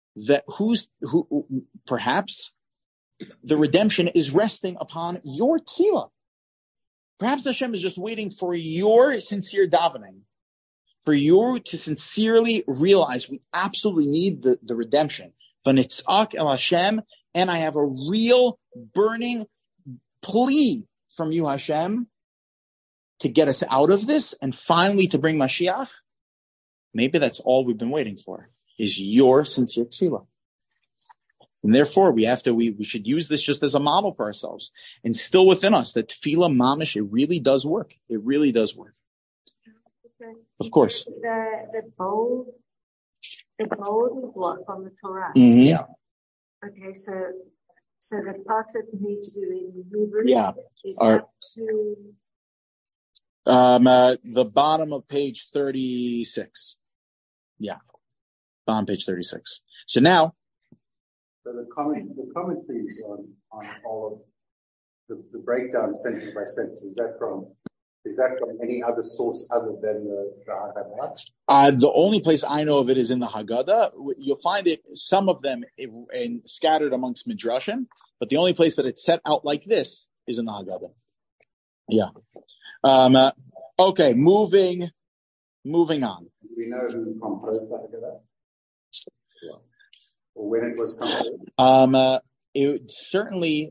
Speaker 1: perhaps the redemption is resting upon your tefillah. Perhaps Hashem is just waiting for your sincere davening, for you to sincerely realize we absolutely need the redemption. V'nitzak el Hashem, and I have a real burning plea from you, Hashem, to get us out of this and finally to bring Mashiach. Maybe that's all we've been waiting for, is your sincere tefillah. And therefore, we should use this just as a model for ourselves. And still within us, that tefillah mamish, it really does work. It really does work. Of course.
Speaker 2: The bold block from the Torah.
Speaker 1: Mm-hmm. Yeah.
Speaker 2: Okay, so the parts that need to be read in Hebrew, is up to
Speaker 1: the bottom of page 36. Yeah, bottom page 36. So now,
Speaker 3: the commentaries on all of the breakdown sentence by sentence, is that from any other source other than the Haggadah?
Speaker 1: The only place I know of it is in the Haggadah. You'll find it, some of them scattered amongst Midrashim, but the only place that it's set out like this is in the Haggadah. Yeah. Okay, moving on.
Speaker 3: Do we know who composed the Haggadah? Or when it was composed?
Speaker 1: It certainly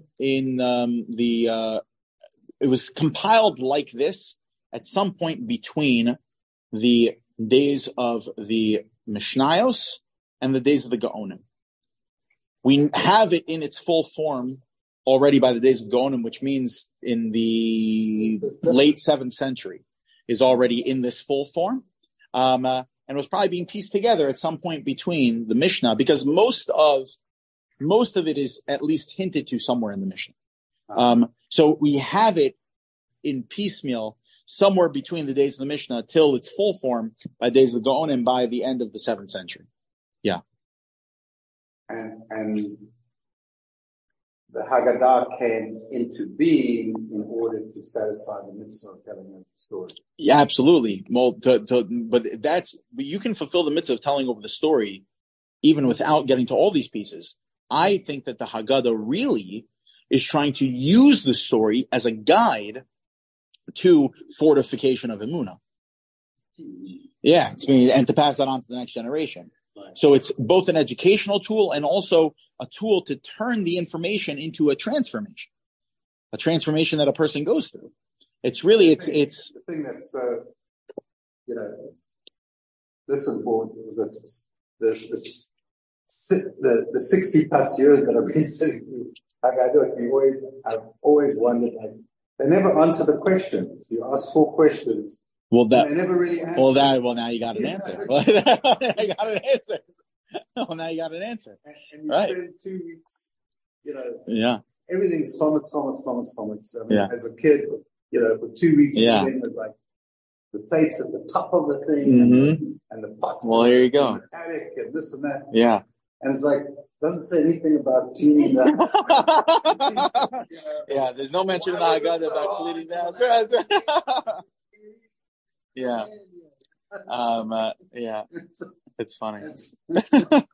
Speaker 1: it was compiled like this at some point between the days of the Mishnayos and the days of the Gaonim. We have it in its full form already by the days of Gaonim, which means in the late 7th century is already in this full form. And was probably being pieced together at some point between the Mishnah, because most of it is at least hinted to somewhere in the Mishnah. So we have it in piecemeal somewhere between the days of the Mishnah till its full form by days of the Gaonim by the end of the 7th century. Yeah.
Speaker 3: And the Haggadah came into being in order to satisfy the mitzvah of telling the story.
Speaker 1: Yeah, absolutely. Well, but you can fulfill the mitzvah of telling over the story even without getting to all these pieces. I think that the Haggadah really is trying to use the story as a guide to fortification of Emunah. Yeah, and to pass that on to the next generation. Right. So it's both an educational tool and also a tool to turn the information into a transformation that a person goes through. It's really, it's
Speaker 3: the thing that's, this important, the 60 plus years that I've been sitting through, I've always wondered, they never answer the question. You ask 4 questions.
Speaker 1: Well,
Speaker 3: they never really answer.
Speaker 1: Well, now you got an answer. Well, now you got an anscer.
Speaker 3: And you spend 2 weeks,
Speaker 1: Yeah.
Speaker 3: Everything's Thomas. I mean, as a kid, for 2 weeks, everything was like the plates at the top of the thing and the pots.
Speaker 1: Well, here you go.
Speaker 3: And the attic and this and that.
Speaker 1: Yeah.
Speaker 3: And it's like, doesn't say anything about cleaning that.
Speaker 1: Yeah, there's no mention in the Haggadah about cleaning that. Yeah. Yeah. It's funny.
Speaker 3: Doesn't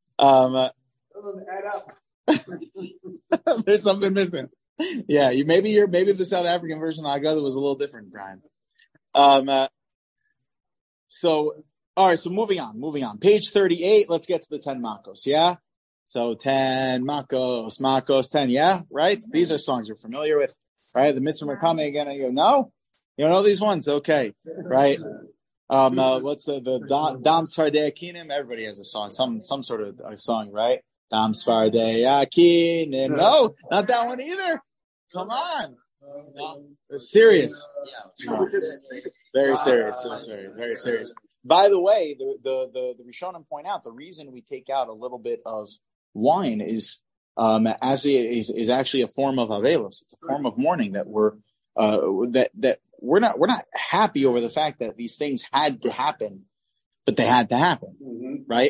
Speaker 3: add up.
Speaker 1: There's something missing. Yeah, maybe the South African version of Haggadah was a little different, Brian. So All right, so moving on. Page 38, let's get to the 10 Makos, yeah? So 10 Makos, 10, yeah? Right? These are songs you're familiar with, right? The mitzvah are coming again, and you go, no? You don't know these ones? Okay, right? What's the Dam Sfardei Akinim? Everybody has a song, some sort of a song, right? Dam Sfardei Akinim. No, not that one either. Come on. No, it's serious. No. Very serious. Very serious. By the way, the Rishonim point out the reason we take out a little bit of wine is actually a form of avelos. It's a form of mourning that we're not happy over the fact that these things had to happen, but they had to happen, right?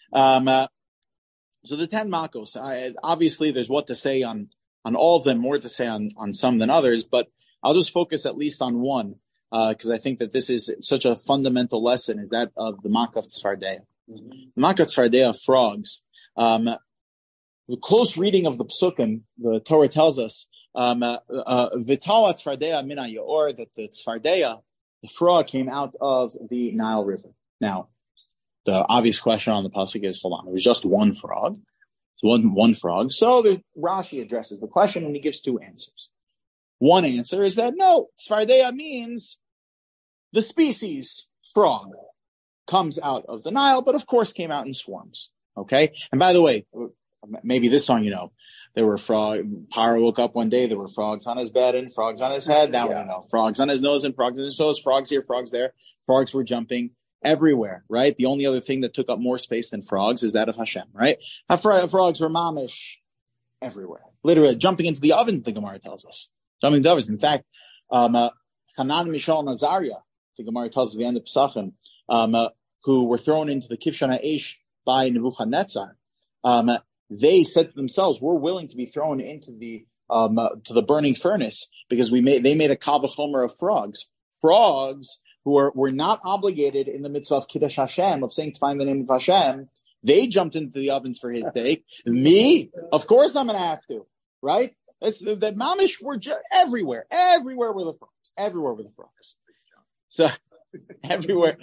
Speaker 1: So the 10 Makos, obviously there's what to say on all of them, more to say on some than others, but I'll just focus at least on one, because I think that this is such a fundamental lesson, is that of the Makat Tzfardea. The Makat Tzfardea, frogs. The close reading of the Psukim, the Torah tells us, Vitala Tzfardea mina Yaor, that the Tzfardea, the frog, came out of the Nile River. Now, the obvious question on the pasuk is, hold on, it was just one frog. So one frog. So Rashi addresses the question and he gives two answers. One answer is that no, Tzfardea means the species frog comes out of the Nile, but of course came out in swarms. Okay? And by the way, maybe this song, there were Paro woke up one day, there were frogs on his bed and frogs on his head. Now we know. Frogs on his nose and frogs on his nose, frogs here, frogs there. Frogs were jumping everywhere, right? The only other thing that took up more space than frogs is that of Hashem, right? Frogs were mamish everywhere. Literally jumping into the ovens, the Gemara tells us. Jumping into the ovens. In fact, Hanan, Mishael, and Azariah, the Gemara tells us at the end of Pesachim, who were thrown into the Kivshan HaEsh by Nebuchadnezzar, they said to themselves, we're willing to be thrown into the to the burning furnace because they made a kal v'chomer of frogs. Frogs who were not obligated in the mitzvah of Kiddush Hashem, of sanctifying the name of Hashem, they jumped into the ovens for his sake. Me, of course I'm going to have to, right? The mamish were everywhere. Everywhere were the frogs. Everywhere were the frogs. So, everywhere.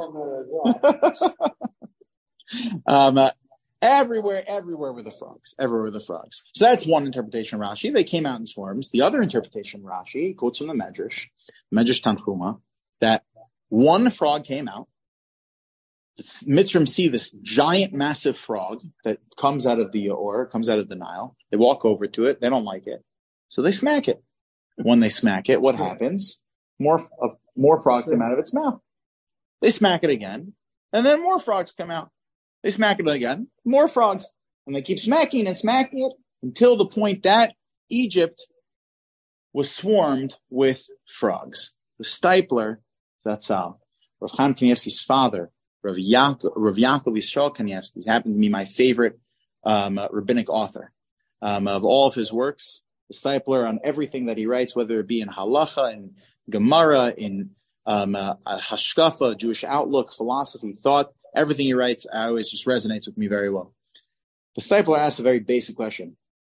Speaker 1: Everywhere were the frogs. Everywhere were the frogs. So that's one interpretation of Rashi. They came out in swarms. The other interpretation, Rashi quotes from the Medrash Tanchuma, that one frog came out. The Mitzrim see this giant, massive frog that comes out of the Yaor, comes out of the Nile. They walk over to it. They don't like it. So they smack it. When they smack it, what happens? More frogs come out of its mouth. They smack it again. And then more frogs come out. They smack it again. More frogs. And they keep smacking and smacking it until the point that Egypt was swarmed with frogs. The Stipler, that's Rav Chaim Kanievsky's father, Rav Yaakov Yisrael Kanievsky, he's happened to be my favorite rabbinic author. Of all of his works, the Stipler, on everything that he writes, whether it be in Halacha, in Gemara, in Hashkafa, Jewish outlook, philosophy, thought, everything he writes always just resonates with me very well. The Stipler asks a very basic question.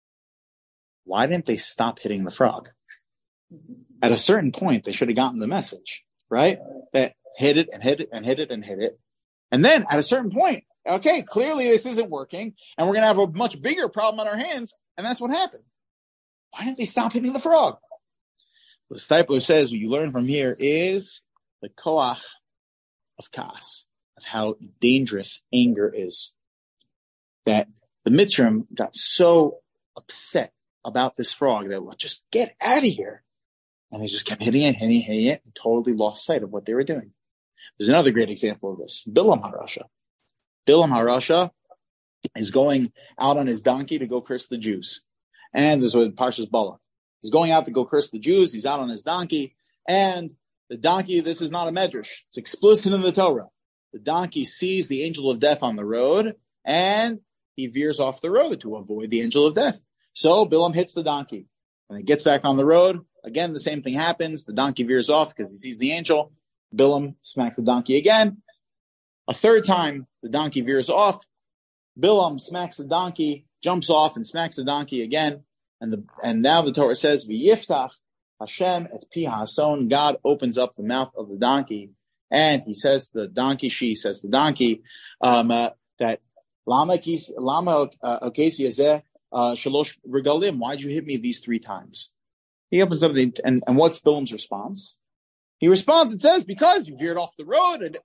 Speaker 1: Why didn't they stop hitting the frog? At a certain point, they should have gotten the message, right? They hit it and hit it and hit it and hit it. And then at a certain point, okay, clearly this isn't working and we're going to have a much bigger problem on our hands. And that's what happened. Why didn't they stop hitting the frog? The Stipler says what you learn from here is the koach of kas, of how dangerous anger is. That the Mitzrim got so upset about this frog that, well, just get out of here. And they just kept hitting it, and totally lost sight of what they were doing. There's another great example of this. Bilam HaRasha. Bilam HaRasha is going out on his donkey to go curse the Jews. And this is with Parshas Balak. He's going out to go curse the Jews. He's out on his donkey. And the donkey, this is not a medrash. It's explicit in the Torah. The donkey sees the angel of death on the road, and he veers off the road to avoid the angel of death. So Bilam hits the donkey. And it gets back on the road. Again, the same thing happens. The donkey veers off because he sees the angel. Bilam smacks the donkey again. A third time, the donkey veers off. Bilam smacks the donkey, jumps off and smacks the donkey again. And now the Torah says, V'yiftach Hashem et pi ha'ason. God opens up the mouth of the donkey And he says to the donkey, she says to the donkey, that Lama Okesi Azeh Shalosh Regalim, why'd you hit me these 3 times? He opens up and what's Bilam's response? He responds and says, because you veered off the road. And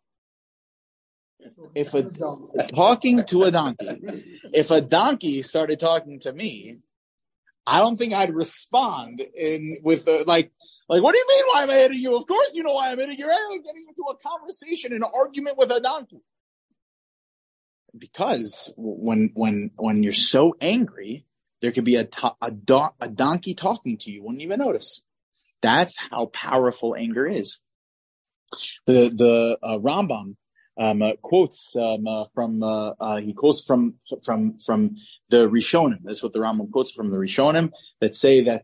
Speaker 1: if talking to a donkey, if a donkey started talking to me, I don't think I'd respond with like, what do you mean why am I hitting you? Of course you know why I'm hitting you. You're getting into a conversation, an argument with a donkey. Because when you're so angry, there could be a donkey talking to you, wouldn't even notice. That's how powerful anger is. The Rambam quotes from the Rishonim. That's what the Rambam quotes from the Rishonim that say that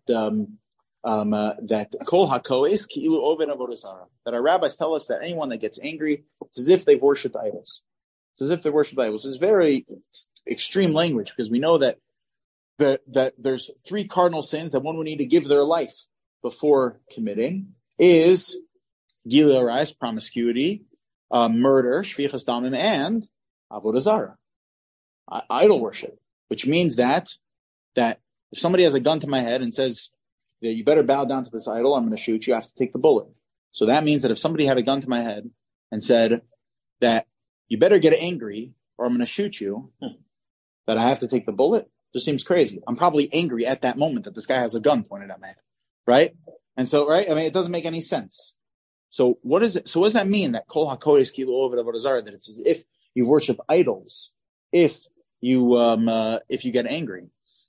Speaker 1: that kol hakoes ki'ilu oved avodah zarah. That our rabbis tell us that anyone that gets angry, it's as if they've worshipped idols. It's as if they worship idols. It's very extreme language because we know that there's 3 cardinal sins that one would need to give their life before committing is gilui arayos, promiscuity, murder, shvichas damim, and avodah zarah, idol worship. Which means that if somebody has a gun to my head and says that you better bow down to this idol, I'm going to shoot you, I have to take the bullet. So that means that if somebody had a gun to my head and said that you better get angry or I'm going to shoot you, that I have to take the bullet, just seems crazy. I'm probably angry at that moment that this guy has a gun pointed at my head, right? And so, right? I mean, it doesn't make any sense. So what is it? So what does that mean that kol hakoes ki'ilu oved avodah zarah, that it's as if you worship idols, if you get angry?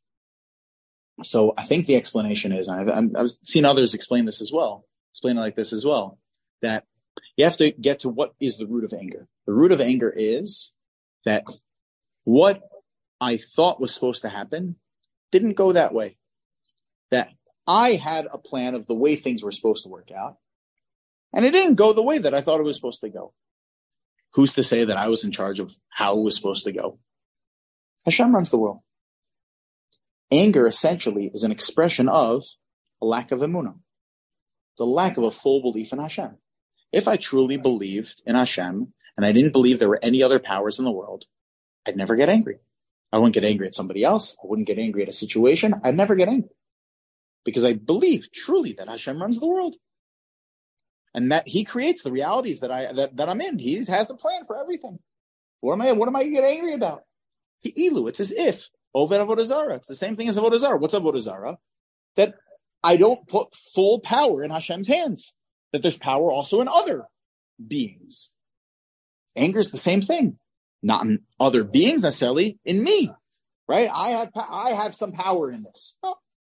Speaker 1: So I think the explanation is, and I've seen others explain it like this as well, that you have to get to what is the root of anger. The root of anger is that what I thought was supposed to happen didn't go that way. That I had a plan of the way things were supposed to work out, and it didn't go the way that I thought it was supposed to go. Who's to say that I was in charge of how it was supposed to go? Hashem runs the world. Anger essentially is an expression of a lack of emunah, the lack of a full belief in Hashem. If I truly believed in Hashem and I didn't believe there were any other powers in the world, I'd never get angry. I wouldn't get angry at somebody else. I wouldn't get angry at a situation. I'd never get angry because I believe truly that Hashem runs the world and that He creates the realities that I'm in. He has a plan for everything. What am I going to get angry about? It's as if oved avodah zarah. It's the same thing as avodah zarah. What's avodah zarah? That I don't put full power in Hashem's hands. That there's power also in other beings. Anger is the same thing. Not in other beings necessarily, in me, right? I have some power in this.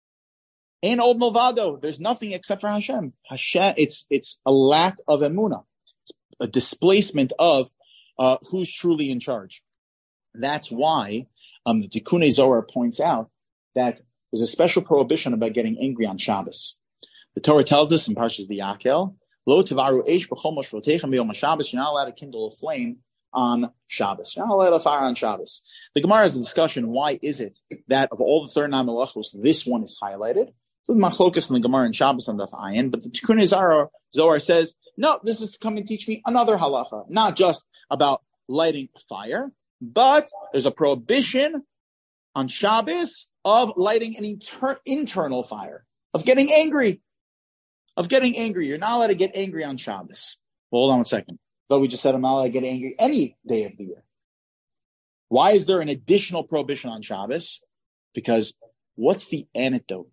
Speaker 1: In Od Milvado, there's nothing except for Hashem. Hashem, it's a lack of emunah. It's a displacement of who's truly in charge. That's why the Tikkunei Zohar points out that there's a special prohibition about getting angry on Shabbos. The Torah tells us in Parshas V'Yakel, Lo tivaru eish b'chol moshrotechem b'yom HaShabbos. You're not allowed to kindle a flame on Shabbos. You're not allowed to fire on Shabbos. The Gemara has a discussion, why is it that of all the 39 melachos, this one is highlighted? So the machlokas in the Gemara and Shabbos on Daf Ayin, but the Tikkunei Zohar says, no, this is to come and teach me another halacha, not just about lighting fire, but there's a prohibition on Shabbos of lighting an internal fire, of getting angry. You're not allowed to get angry on Shabbos. Well, hold on 1 second. But we just said I'm not allowed to get angry any day of the year. Why is there an additional prohibition on Shabbos? Because what's the antidote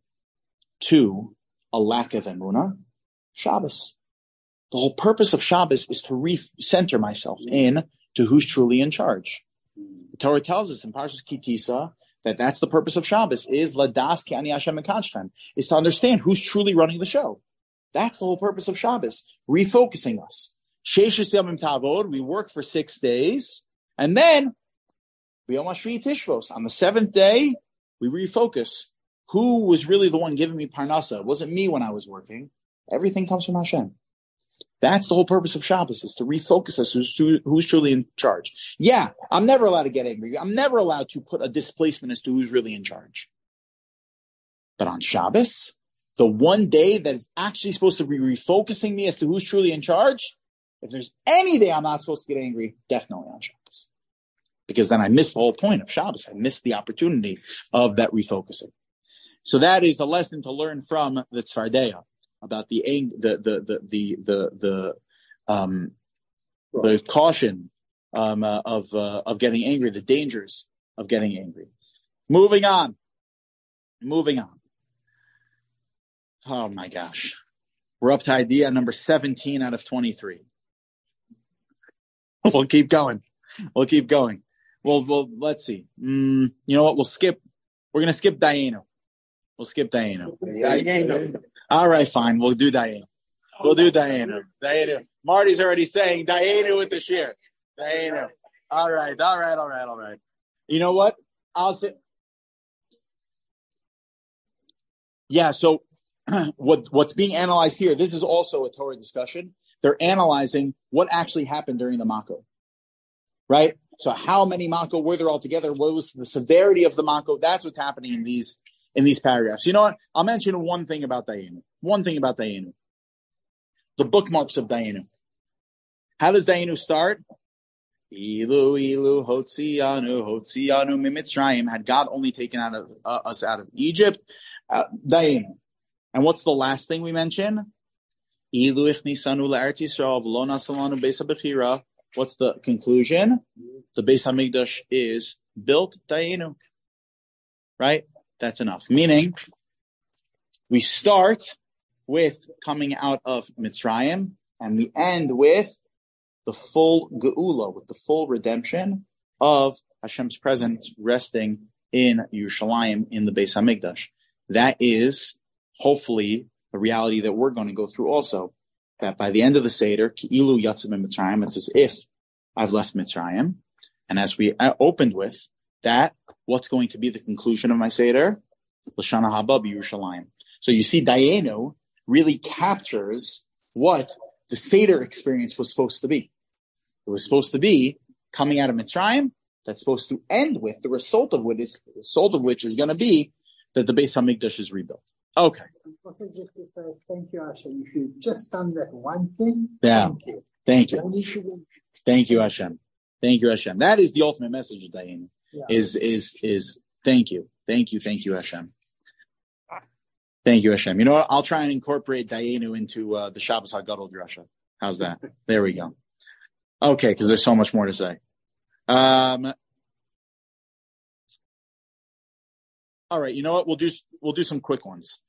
Speaker 1: to a lack of emunah? Shabbos. The whole purpose of Shabbos is to recenter myself in to who's truly in charge. The Torah tells us in Parshas Kitisa that that's the purpose of Shabbos, is ladas ki ani Hashem mekadshtem, is to understand who's truly running the show. That's the whole purpose of Shabbos, refocusing us. Sheishis yamim tavod, we work for 6 days, and then b'yom hashvi'i tishvos, on the 7th day, we refocus. Who was really the one giving me parnasa? It wasn't me when I was working. Everything comes from Hashem. That's the whole purpose of Shabbos, is to refocus us who's truly in charge. Yeah, I'm never allowed to get angry. I'm never allowed to put a displacement as to who's really in charge. But on Shabbos, the one day that is actually supposed to be refocusing me as to who's truly in charge, If there's any day I'm not supposed to get angry, definitely on Shabbos. Because then I miss the whole point of Shabbos. I miss the opportunity of that refocusing. So that is a lesson to learn from the Tzfardeya about the caution of getting angry, the dangers of getting angry. Moving on. Oh my gosh. We're up to idea number 17 out of 23. We'll keep going. Well, let's see. You know what? We're going to skip Dayenu. We'll skip Dayenu. All right, fine. We'll do Dayenu. Dayenu. Marty's already saying Dayenu with the shir. Dayenu. All right. You know what? I'll say. Yeah, so what's being analyzed here, this is also a Torah discussion. They're analyzing what actually happened during the Mako, right? So how many Mako were there altogether? What was the severity of the Mako? That's what's happening in these paragraphs. You know what? I'll mention one thing about Dayenu. The bookmarks of Dayenu. How does Dayenu start? Ilu hotzianu mimitzrayim. Had God only taken us out of Egypt, Dayenu. And what's the last thing we mention? Ilu ichnisanu la'eretz Yisrael v'lo nasalanu beis habechira. What's the conclusion? The Beis Hamikdash is built, Dayenu. Right? That's enough. Meaning, we start with coming out of Mitzrayim, and we end with the full Geula, with the full redemption of Hashem's presence resting in Yerushalayim, in the Beis Hamikdash. That is, hopefully, the reality that we're going to go through also. That by the end of the Seder, Ki'ilu Yatzim Mitzrayim, it's as if I've left Mitzrayim. And as we opened with, that, what's going to be the conclusion of my Seder? L'shana haba b'Yerushalayim. So you see, Dayenu really captures what the Seder experience was supposed to be. It was supposed to be coming out of Mitzrayim. That's supposed to end with the result of which is going to be that the Beis Hamikdash is rebuilt. Okay.
Speaker 5: Thank you, Asher. If you've just done that one thing,
Speaker 1: yeah.
Speaker 5: Thank you.
Speaker 1: Thank you, Hashem. That is the ultimate message of Dayenu. Yeah. Is thank you, Hashem. Thank you, Hashem. You know what? I'll try and incorporate Dayenu into the Shabbos HaGadol Drasha. How's that? There we go. Okay, because there's so much more to say. All right, you know what? We'll do some quick ones.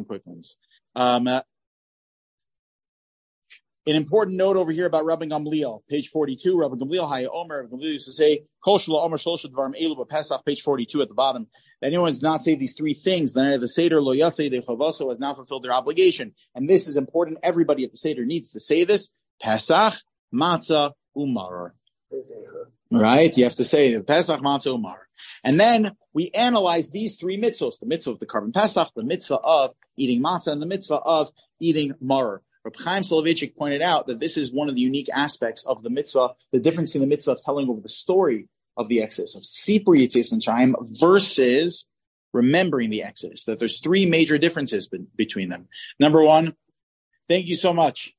Speaker 1: An important note over here about Rabbi Gamliel, page 42. Rabbi Gamliel, Haya Omer. Rabbi Gamliel used to say, Kol Shelo Omer Shlosh Dvarim Elu B'Pesach, page 42 at the bottom. That anyone does not say these three things, the night of the Seder, Lo Yatzei De Chavoso, has now fulfilled their obligation. And this is important. Everybody at the Seder needs to say this. Pesach, Matzah, Umar. Right? You have to say Pesach, Matzah, Umar. And then we analyze these three mitzvahs, the mitzvah of the Karban Pesach, the mitzvah of eating matzah, and the mitzvah of eating maror. Reb Chaim Soloveitchik pointed out that this is one of the unique aspects of the mitzvah, the difference in the mitzvah of telling over the story of the Exodus, of Sipur Yetzias Mitzrayim versus remembering the Exodus, that there's three major differences between them. Number one, thank you so much.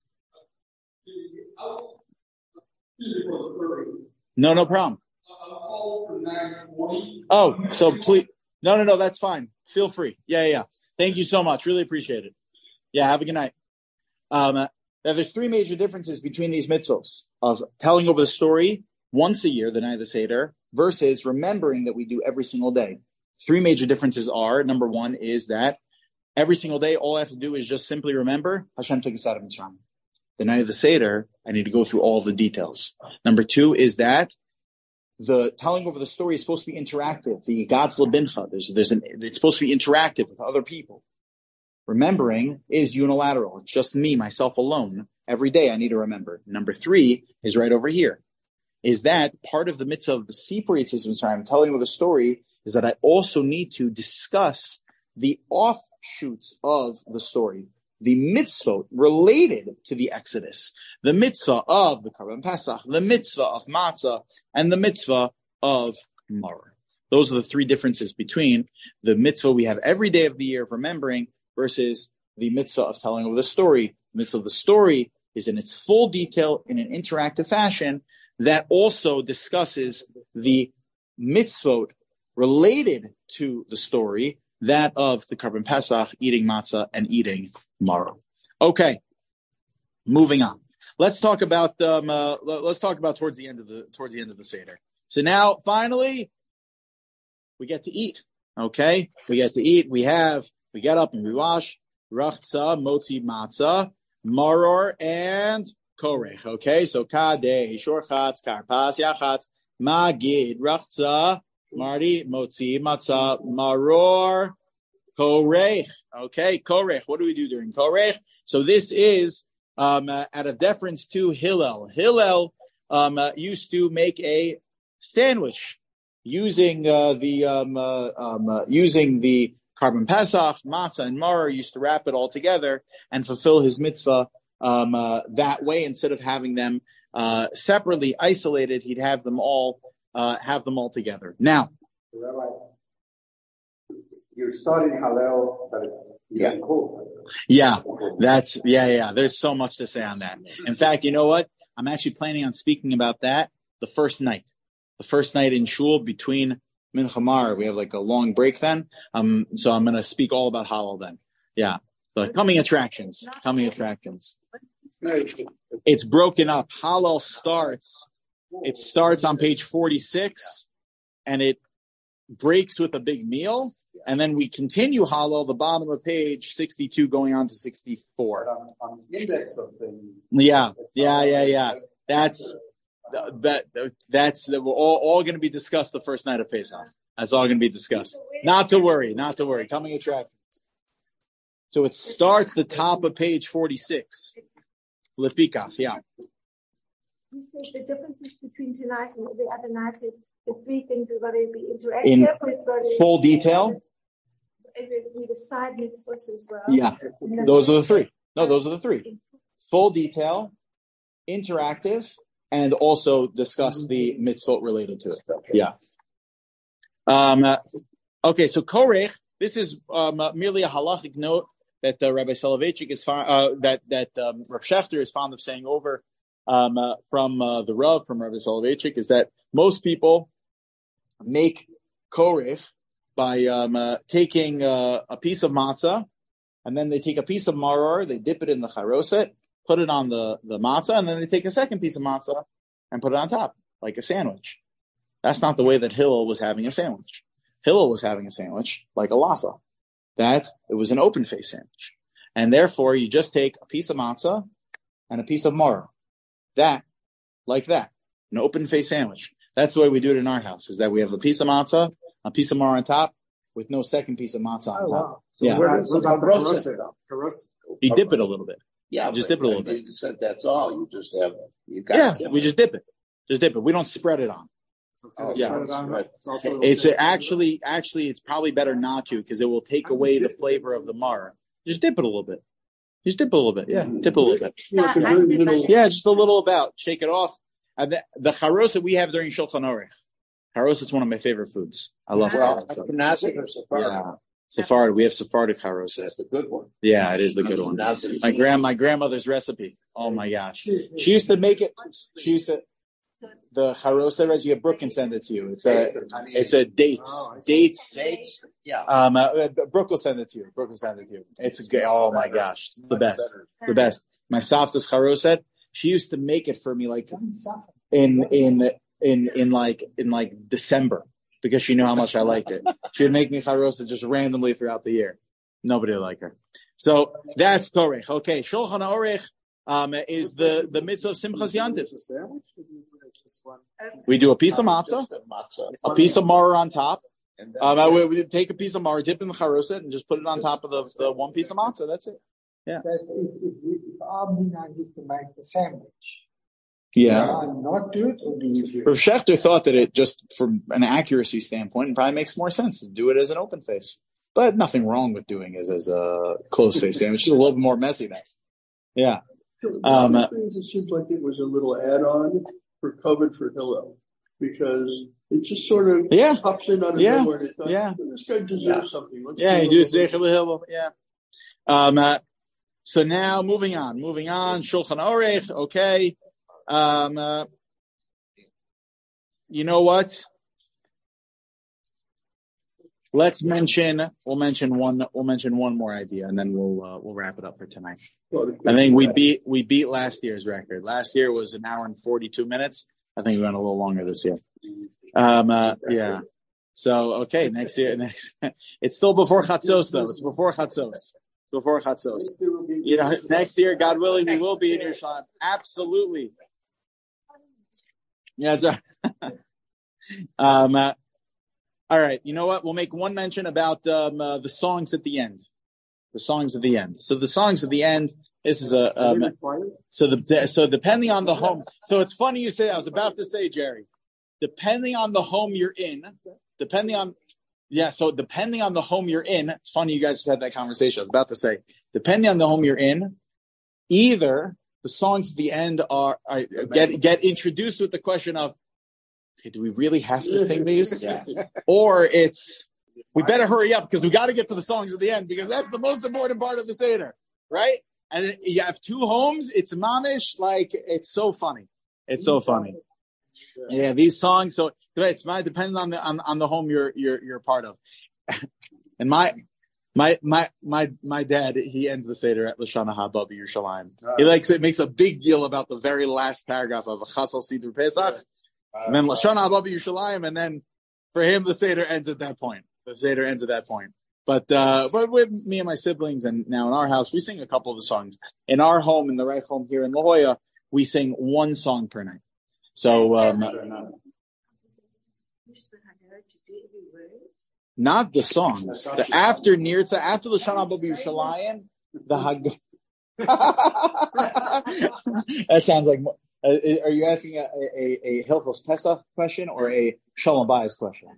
Speaker 1: No problem. Oh, so please, no, that's fine. Feel free. Yeah. Thank you so much. Really appreciate it. Yeah, have a good night. Now there's three major differences between these mitzvos of telling over the story once a year, the night of the Seder, versus remembering that we do every single day. Three major differences are, number one is that every single day, all I have to do is just simply remember Hashem took us out of Mitzrayim. The night of the Seder, I need to go through all of the details. Number two is that the telling over the story is supposed to be interactive. The Yigadz Lebincha, it's supposed to be interactive with other people. Remembering is unilateral. It's just me, myself alone. Every day I need to remember. Number three is right over here. Is that part of the mitzvah of the Sipur Yetzias Mitzrayim, telling over the story, is that I also need to discuss the offshoots of the story, the mitzvah related to the Exodus, the mitzvah of the Karban Pesach, the mitzvah of Matzah, and the mitzvah of Maror. Those are the three differences between the mitzvah we have every day of the year of remembering versus the mitzvah of telling over the story. The mitzvah of the story is in its full detail in an interactive fashion that also discusses the mitzvot related to the story, that of the Karban Pesach, eating matzah and eating maror. Okay, moving on. Let's talk about towards the end of the Seder. So now, finally, we get to eat. Okay, we get to eat. We get up and we wash rachza, motzi, matzah, maror, and korech. Okay, so kadeh, shorchatz, karpas, yachatz, magid, rachza, mardi, motzi, matzah, maror, korech. Okay, korech. What do we do during korech? So this is out of deference to Hillel. Hillel used to make a sandwich using the Karban Pesach, matzah, and maror. Used to wrap it all together and fulfill his mitzvah that way. Instead of having them separately isolated, he'd have them all together. Now,
Speaker 3: Rabbi, you're starting Hallel, but it's cold.
Speaker 1: Yeah, there's so much to say on that. In fact, you know what? I'm actually planning on speaking about that the first night in shul between Mincha Mar. We have like a long break then. So I'm going to speak all about Hallel then. Yeah. So coming attractions. It's broken up. Hallel starts on page 46 and it breaks with a big meal. And then we continue Hallel, the bottom of page 62 going on to 64.
Speaker 3: On the index of things.
Speaker 1: Yeah. That's we're all going to be discussed the first night of Pesach. That's all going to be discussed. Not to worry. Coming attractions. So it starts the top of page 46. Lefikach, yeah.
Speaker 2: You said the differences between tonight and the other night is the three things we've got to be interactive. We've got to
Speaker 1: full detail.
Speaker 2: The side mitzvahs as well.
Speaker 1: Yeah, those are the three. No, those are the three. Full detail, interactive, and also discuss the mitzvot related to it. Yeah. Okay, so korech. This is merely a halachic note that Rabbi Soloveitchik is that Rav Shechter is fond of saying over from the Rav, from Rabbi Soloveitchik, is that most people make korech by taking a piece of matzah, and then they take a piece of maror, they dip it in the charoset, put it on the matzah, and then they take a second piece of matzah and put it on top, like a sandwich. That's not the way that Hillel was having a sandwich. Hillel was having a sandwich like a lafa, that it was an open-face sandwich. And therefore, you just take a piece of matzah and a piece of maror. Like that, an open-face sandwich. That's the way we do it in our house, is that we have a piece of matzah, a piece of maror on top, with no second piece of matzah on top.
Speaker 3: Wow.
Speaker 1: So yeah.
Speaker 3: What about the karoset?
Speaker 1: You dip it a little bit.
Speaker 4: Yeah,
Speaker 1: just dip it a little bit.
Speaker 4: You said that's all. We just
Speaker 1: dip it. We don't spread it on. It's actually it's probably better not to, because it will take away the flavor of the maror. Just dip it a little bit. Yeah, dip it a little bit. Yeah, just a little about. Shake it off. The charoset we have during Shulchan Aruch. Charoset is one of my favorite foods. I love
Speaker 4: charoset. Or Sephardic?
Speaker 1: Yeah, Sephardic. We have Sephardic charoset.
Speaker 4: That's the good one.
Speaker 1: Yeah, it is the good one. My grandmother's recipe. Oh my gosh, she used to make it. The charoset, you get Brooke can send it to you. It's a dates. Yeah. Brooke will send it to you. It's oh my gosh, the best. My softest charoset. She used to make it for me like in December, because she knew how much I liked it. She would make me charoset just randomly throughout the year. Nobody would like her. So that's korech. Okay, Shulchan Aruch is the mitzvah of Simchas Yantiv. We do a piece of matzah, a piece of maror on top. We take a piece of maror, dip in the charoset, and just put it on top of the one piece of matzah. That's it. Yeah.
Speaker 5: So if our minhag is to make the sandwich, not do it, or do you do it?
Speaker 1: Rav Shechter thought that it, just from an accuracy standpoint, it probably makes more sense to do it as an open face. But nothing wrong with doing it as a closed face sandwich. It's just a little bit more messy then. Yeah.
Speaker 6: It seems like it was a little add-on for COVID for Hillel, because it just sort of pops in out of nowhere. And thought, this guy deserves something.
Speaker 1: You do Zeichel Hillel. Yeah. So now moving on. Shulchan Aruch. Okay. You know what? We'll mention one more idea, and then we'll wrap it up for tonight. I think we beat last year's record. Last year was an hour and 42 minutes. I think we went a little longer this year. Yeah. So okay, next year. It's still before Chatzos though. It's before Chatzos. You know, next year, God willing, we will be in Yerushalayim. Absolutely. Yeah, that's right. All right. You know what? We'll make one mention about the songs at the end. So the songs at the end. This is so depending on the home. So it's funny you say. I was about to say, Jerry. Depending on the home you're in. Depending on the home you're in. It's funny you guys had that conversation. I was about to say, depending on the home you're in, either the songs at the end get introduced with the question of, okay, do we really have to sing these? Yeah. Or it's, we better hurry up because we got to get to the songs at the end because that's the most important part of the Seder, right? And you have two homes. It's mamish, like, it's so funny. Yeah, these songs. So it's depending on the home you're part of. And my dad, he ends the Seder at Lashana Haba B'Yerushalayim. He makes a big deal about the very last paragraph of Chasal Siddur Pesach. And then Lashana Haba B'Yerushalayim, and then for him the Seder ends at that point. But with me and my siblings, and now in our house, we sing a couple of the songs. In our home, in the Reich home here in La Jolla, we sing one song per night. So not the songs. After Nirtza, after Lashana Haba B'Yerushalayim, the Hag. That sounds like. Are you asking a Hilchos Pesach question or a Shalom Bayis question?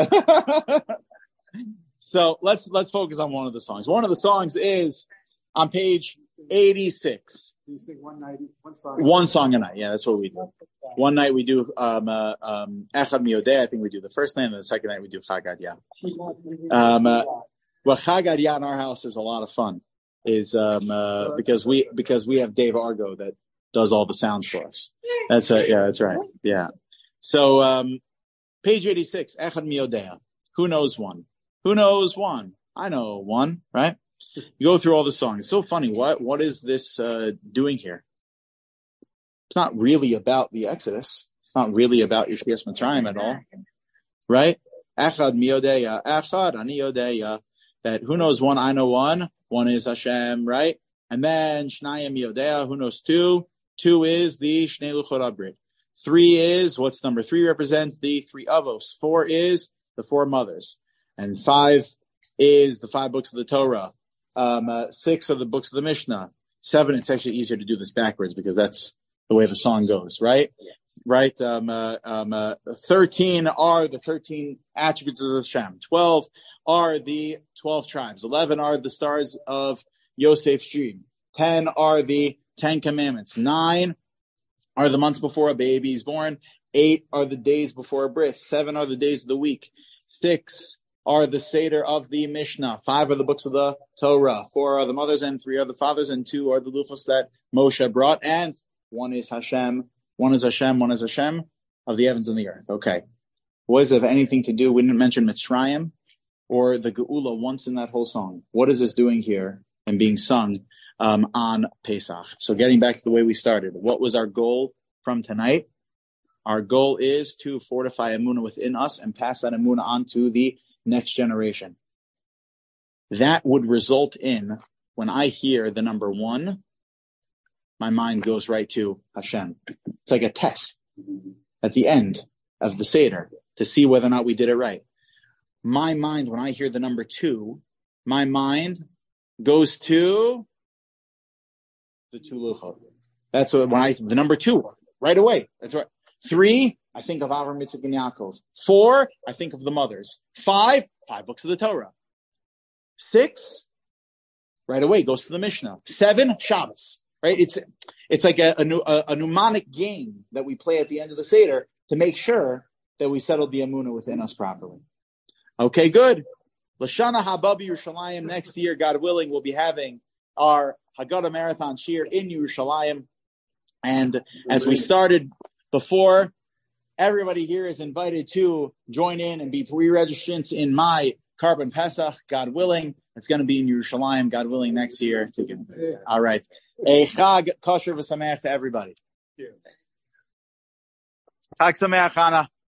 Speaker 1: So let's focus on one of the songs. One of the songs is on page 86.
Speaker 3: You sing
Speaker 1: one song a night. Yeah, that's what we do. One night we do Echad Miodeh. I think we do the first night, and the second night we do Chag Adya. Well, Chag Adya in our house is a lot of fun. Because we have Dave Argo that does all the sounds for us. That's right. Yeah. So page 86, Echad Miodeh. Who knows one? I know one, right? You go through all the songs. It's so funny. What is this doing here? It's not really about the Exodus. It's not really about Yeshias Mitzrayim at all, right? Echad Miodeh, Echad Ani Yodeya. That who knows one? I know one. One is Hashem, right? And then Shnayim Miodeh. Who knows two? Two is the Shnei Luchot HaBrit. Three is, what's number three represents? The three Avos. Four is the four mothers. And five is the 5 books of the Torah. 6 are the books of the Mishnah. 7, it's actually easier to do this backwards because that's the way the song goes, right? Right? 13 are the 13 attributes of Hashem. 12 are the 12 tribes. 11 are the stars of Yosef's dream. 10 are the 10 commandments. 9 are the months before a baby is born. 8 are the days before a bris. 7 are the days of the week. 6 are the Seder of the Mishnah. 5 are the books of the Torah. 4 are the mothers, and 3 are the fathers, and 2 are the luchos that Moshe brought. And 1 is Hashem. 1 is Hashem of the heavens and the earth. Okay. What does it have anything to do? We didn't mention Mitzrayim or the Geula once in that whole song. What is this doing here and being sung on Pesach? So getting back to the way we started, what was our goal from tonight? Our goal is to fortify Emunah within us and pass that Emunah on to the next generation. That would result in, when I hear the number 1, my mind goes right to Hashem. It's like a test at the end of the Seder to see whether or not we did it right. My mind, when I hear the number 2, my mind goes to the 2 luchot. That's what the number 2 right away. That's right. 3, I think of Avram, Yitzchak, and Yaakov. 4, I think of the mothers. 5 books of the Torah. 6, right away goes to the Mishnah. 7, Shabbos. Right? It's like a mnemonic game that we play at the end of the Seder to make sure that we settled the Emunah within us properly. Okay, good. Lashana Haba B'Yerushalayim next year, God willing, we'll be having our Haggadah Marathon Shir in Yerushalayim. And as we started before, everybody here is invited to join in and be pre-registrants in my Carbon Pesach, God willing. It's going to be in Yerushalayim, God willing, next year. All right. A Chag Kosher V'Sameach to everybody. Chag Sameach, Hannah.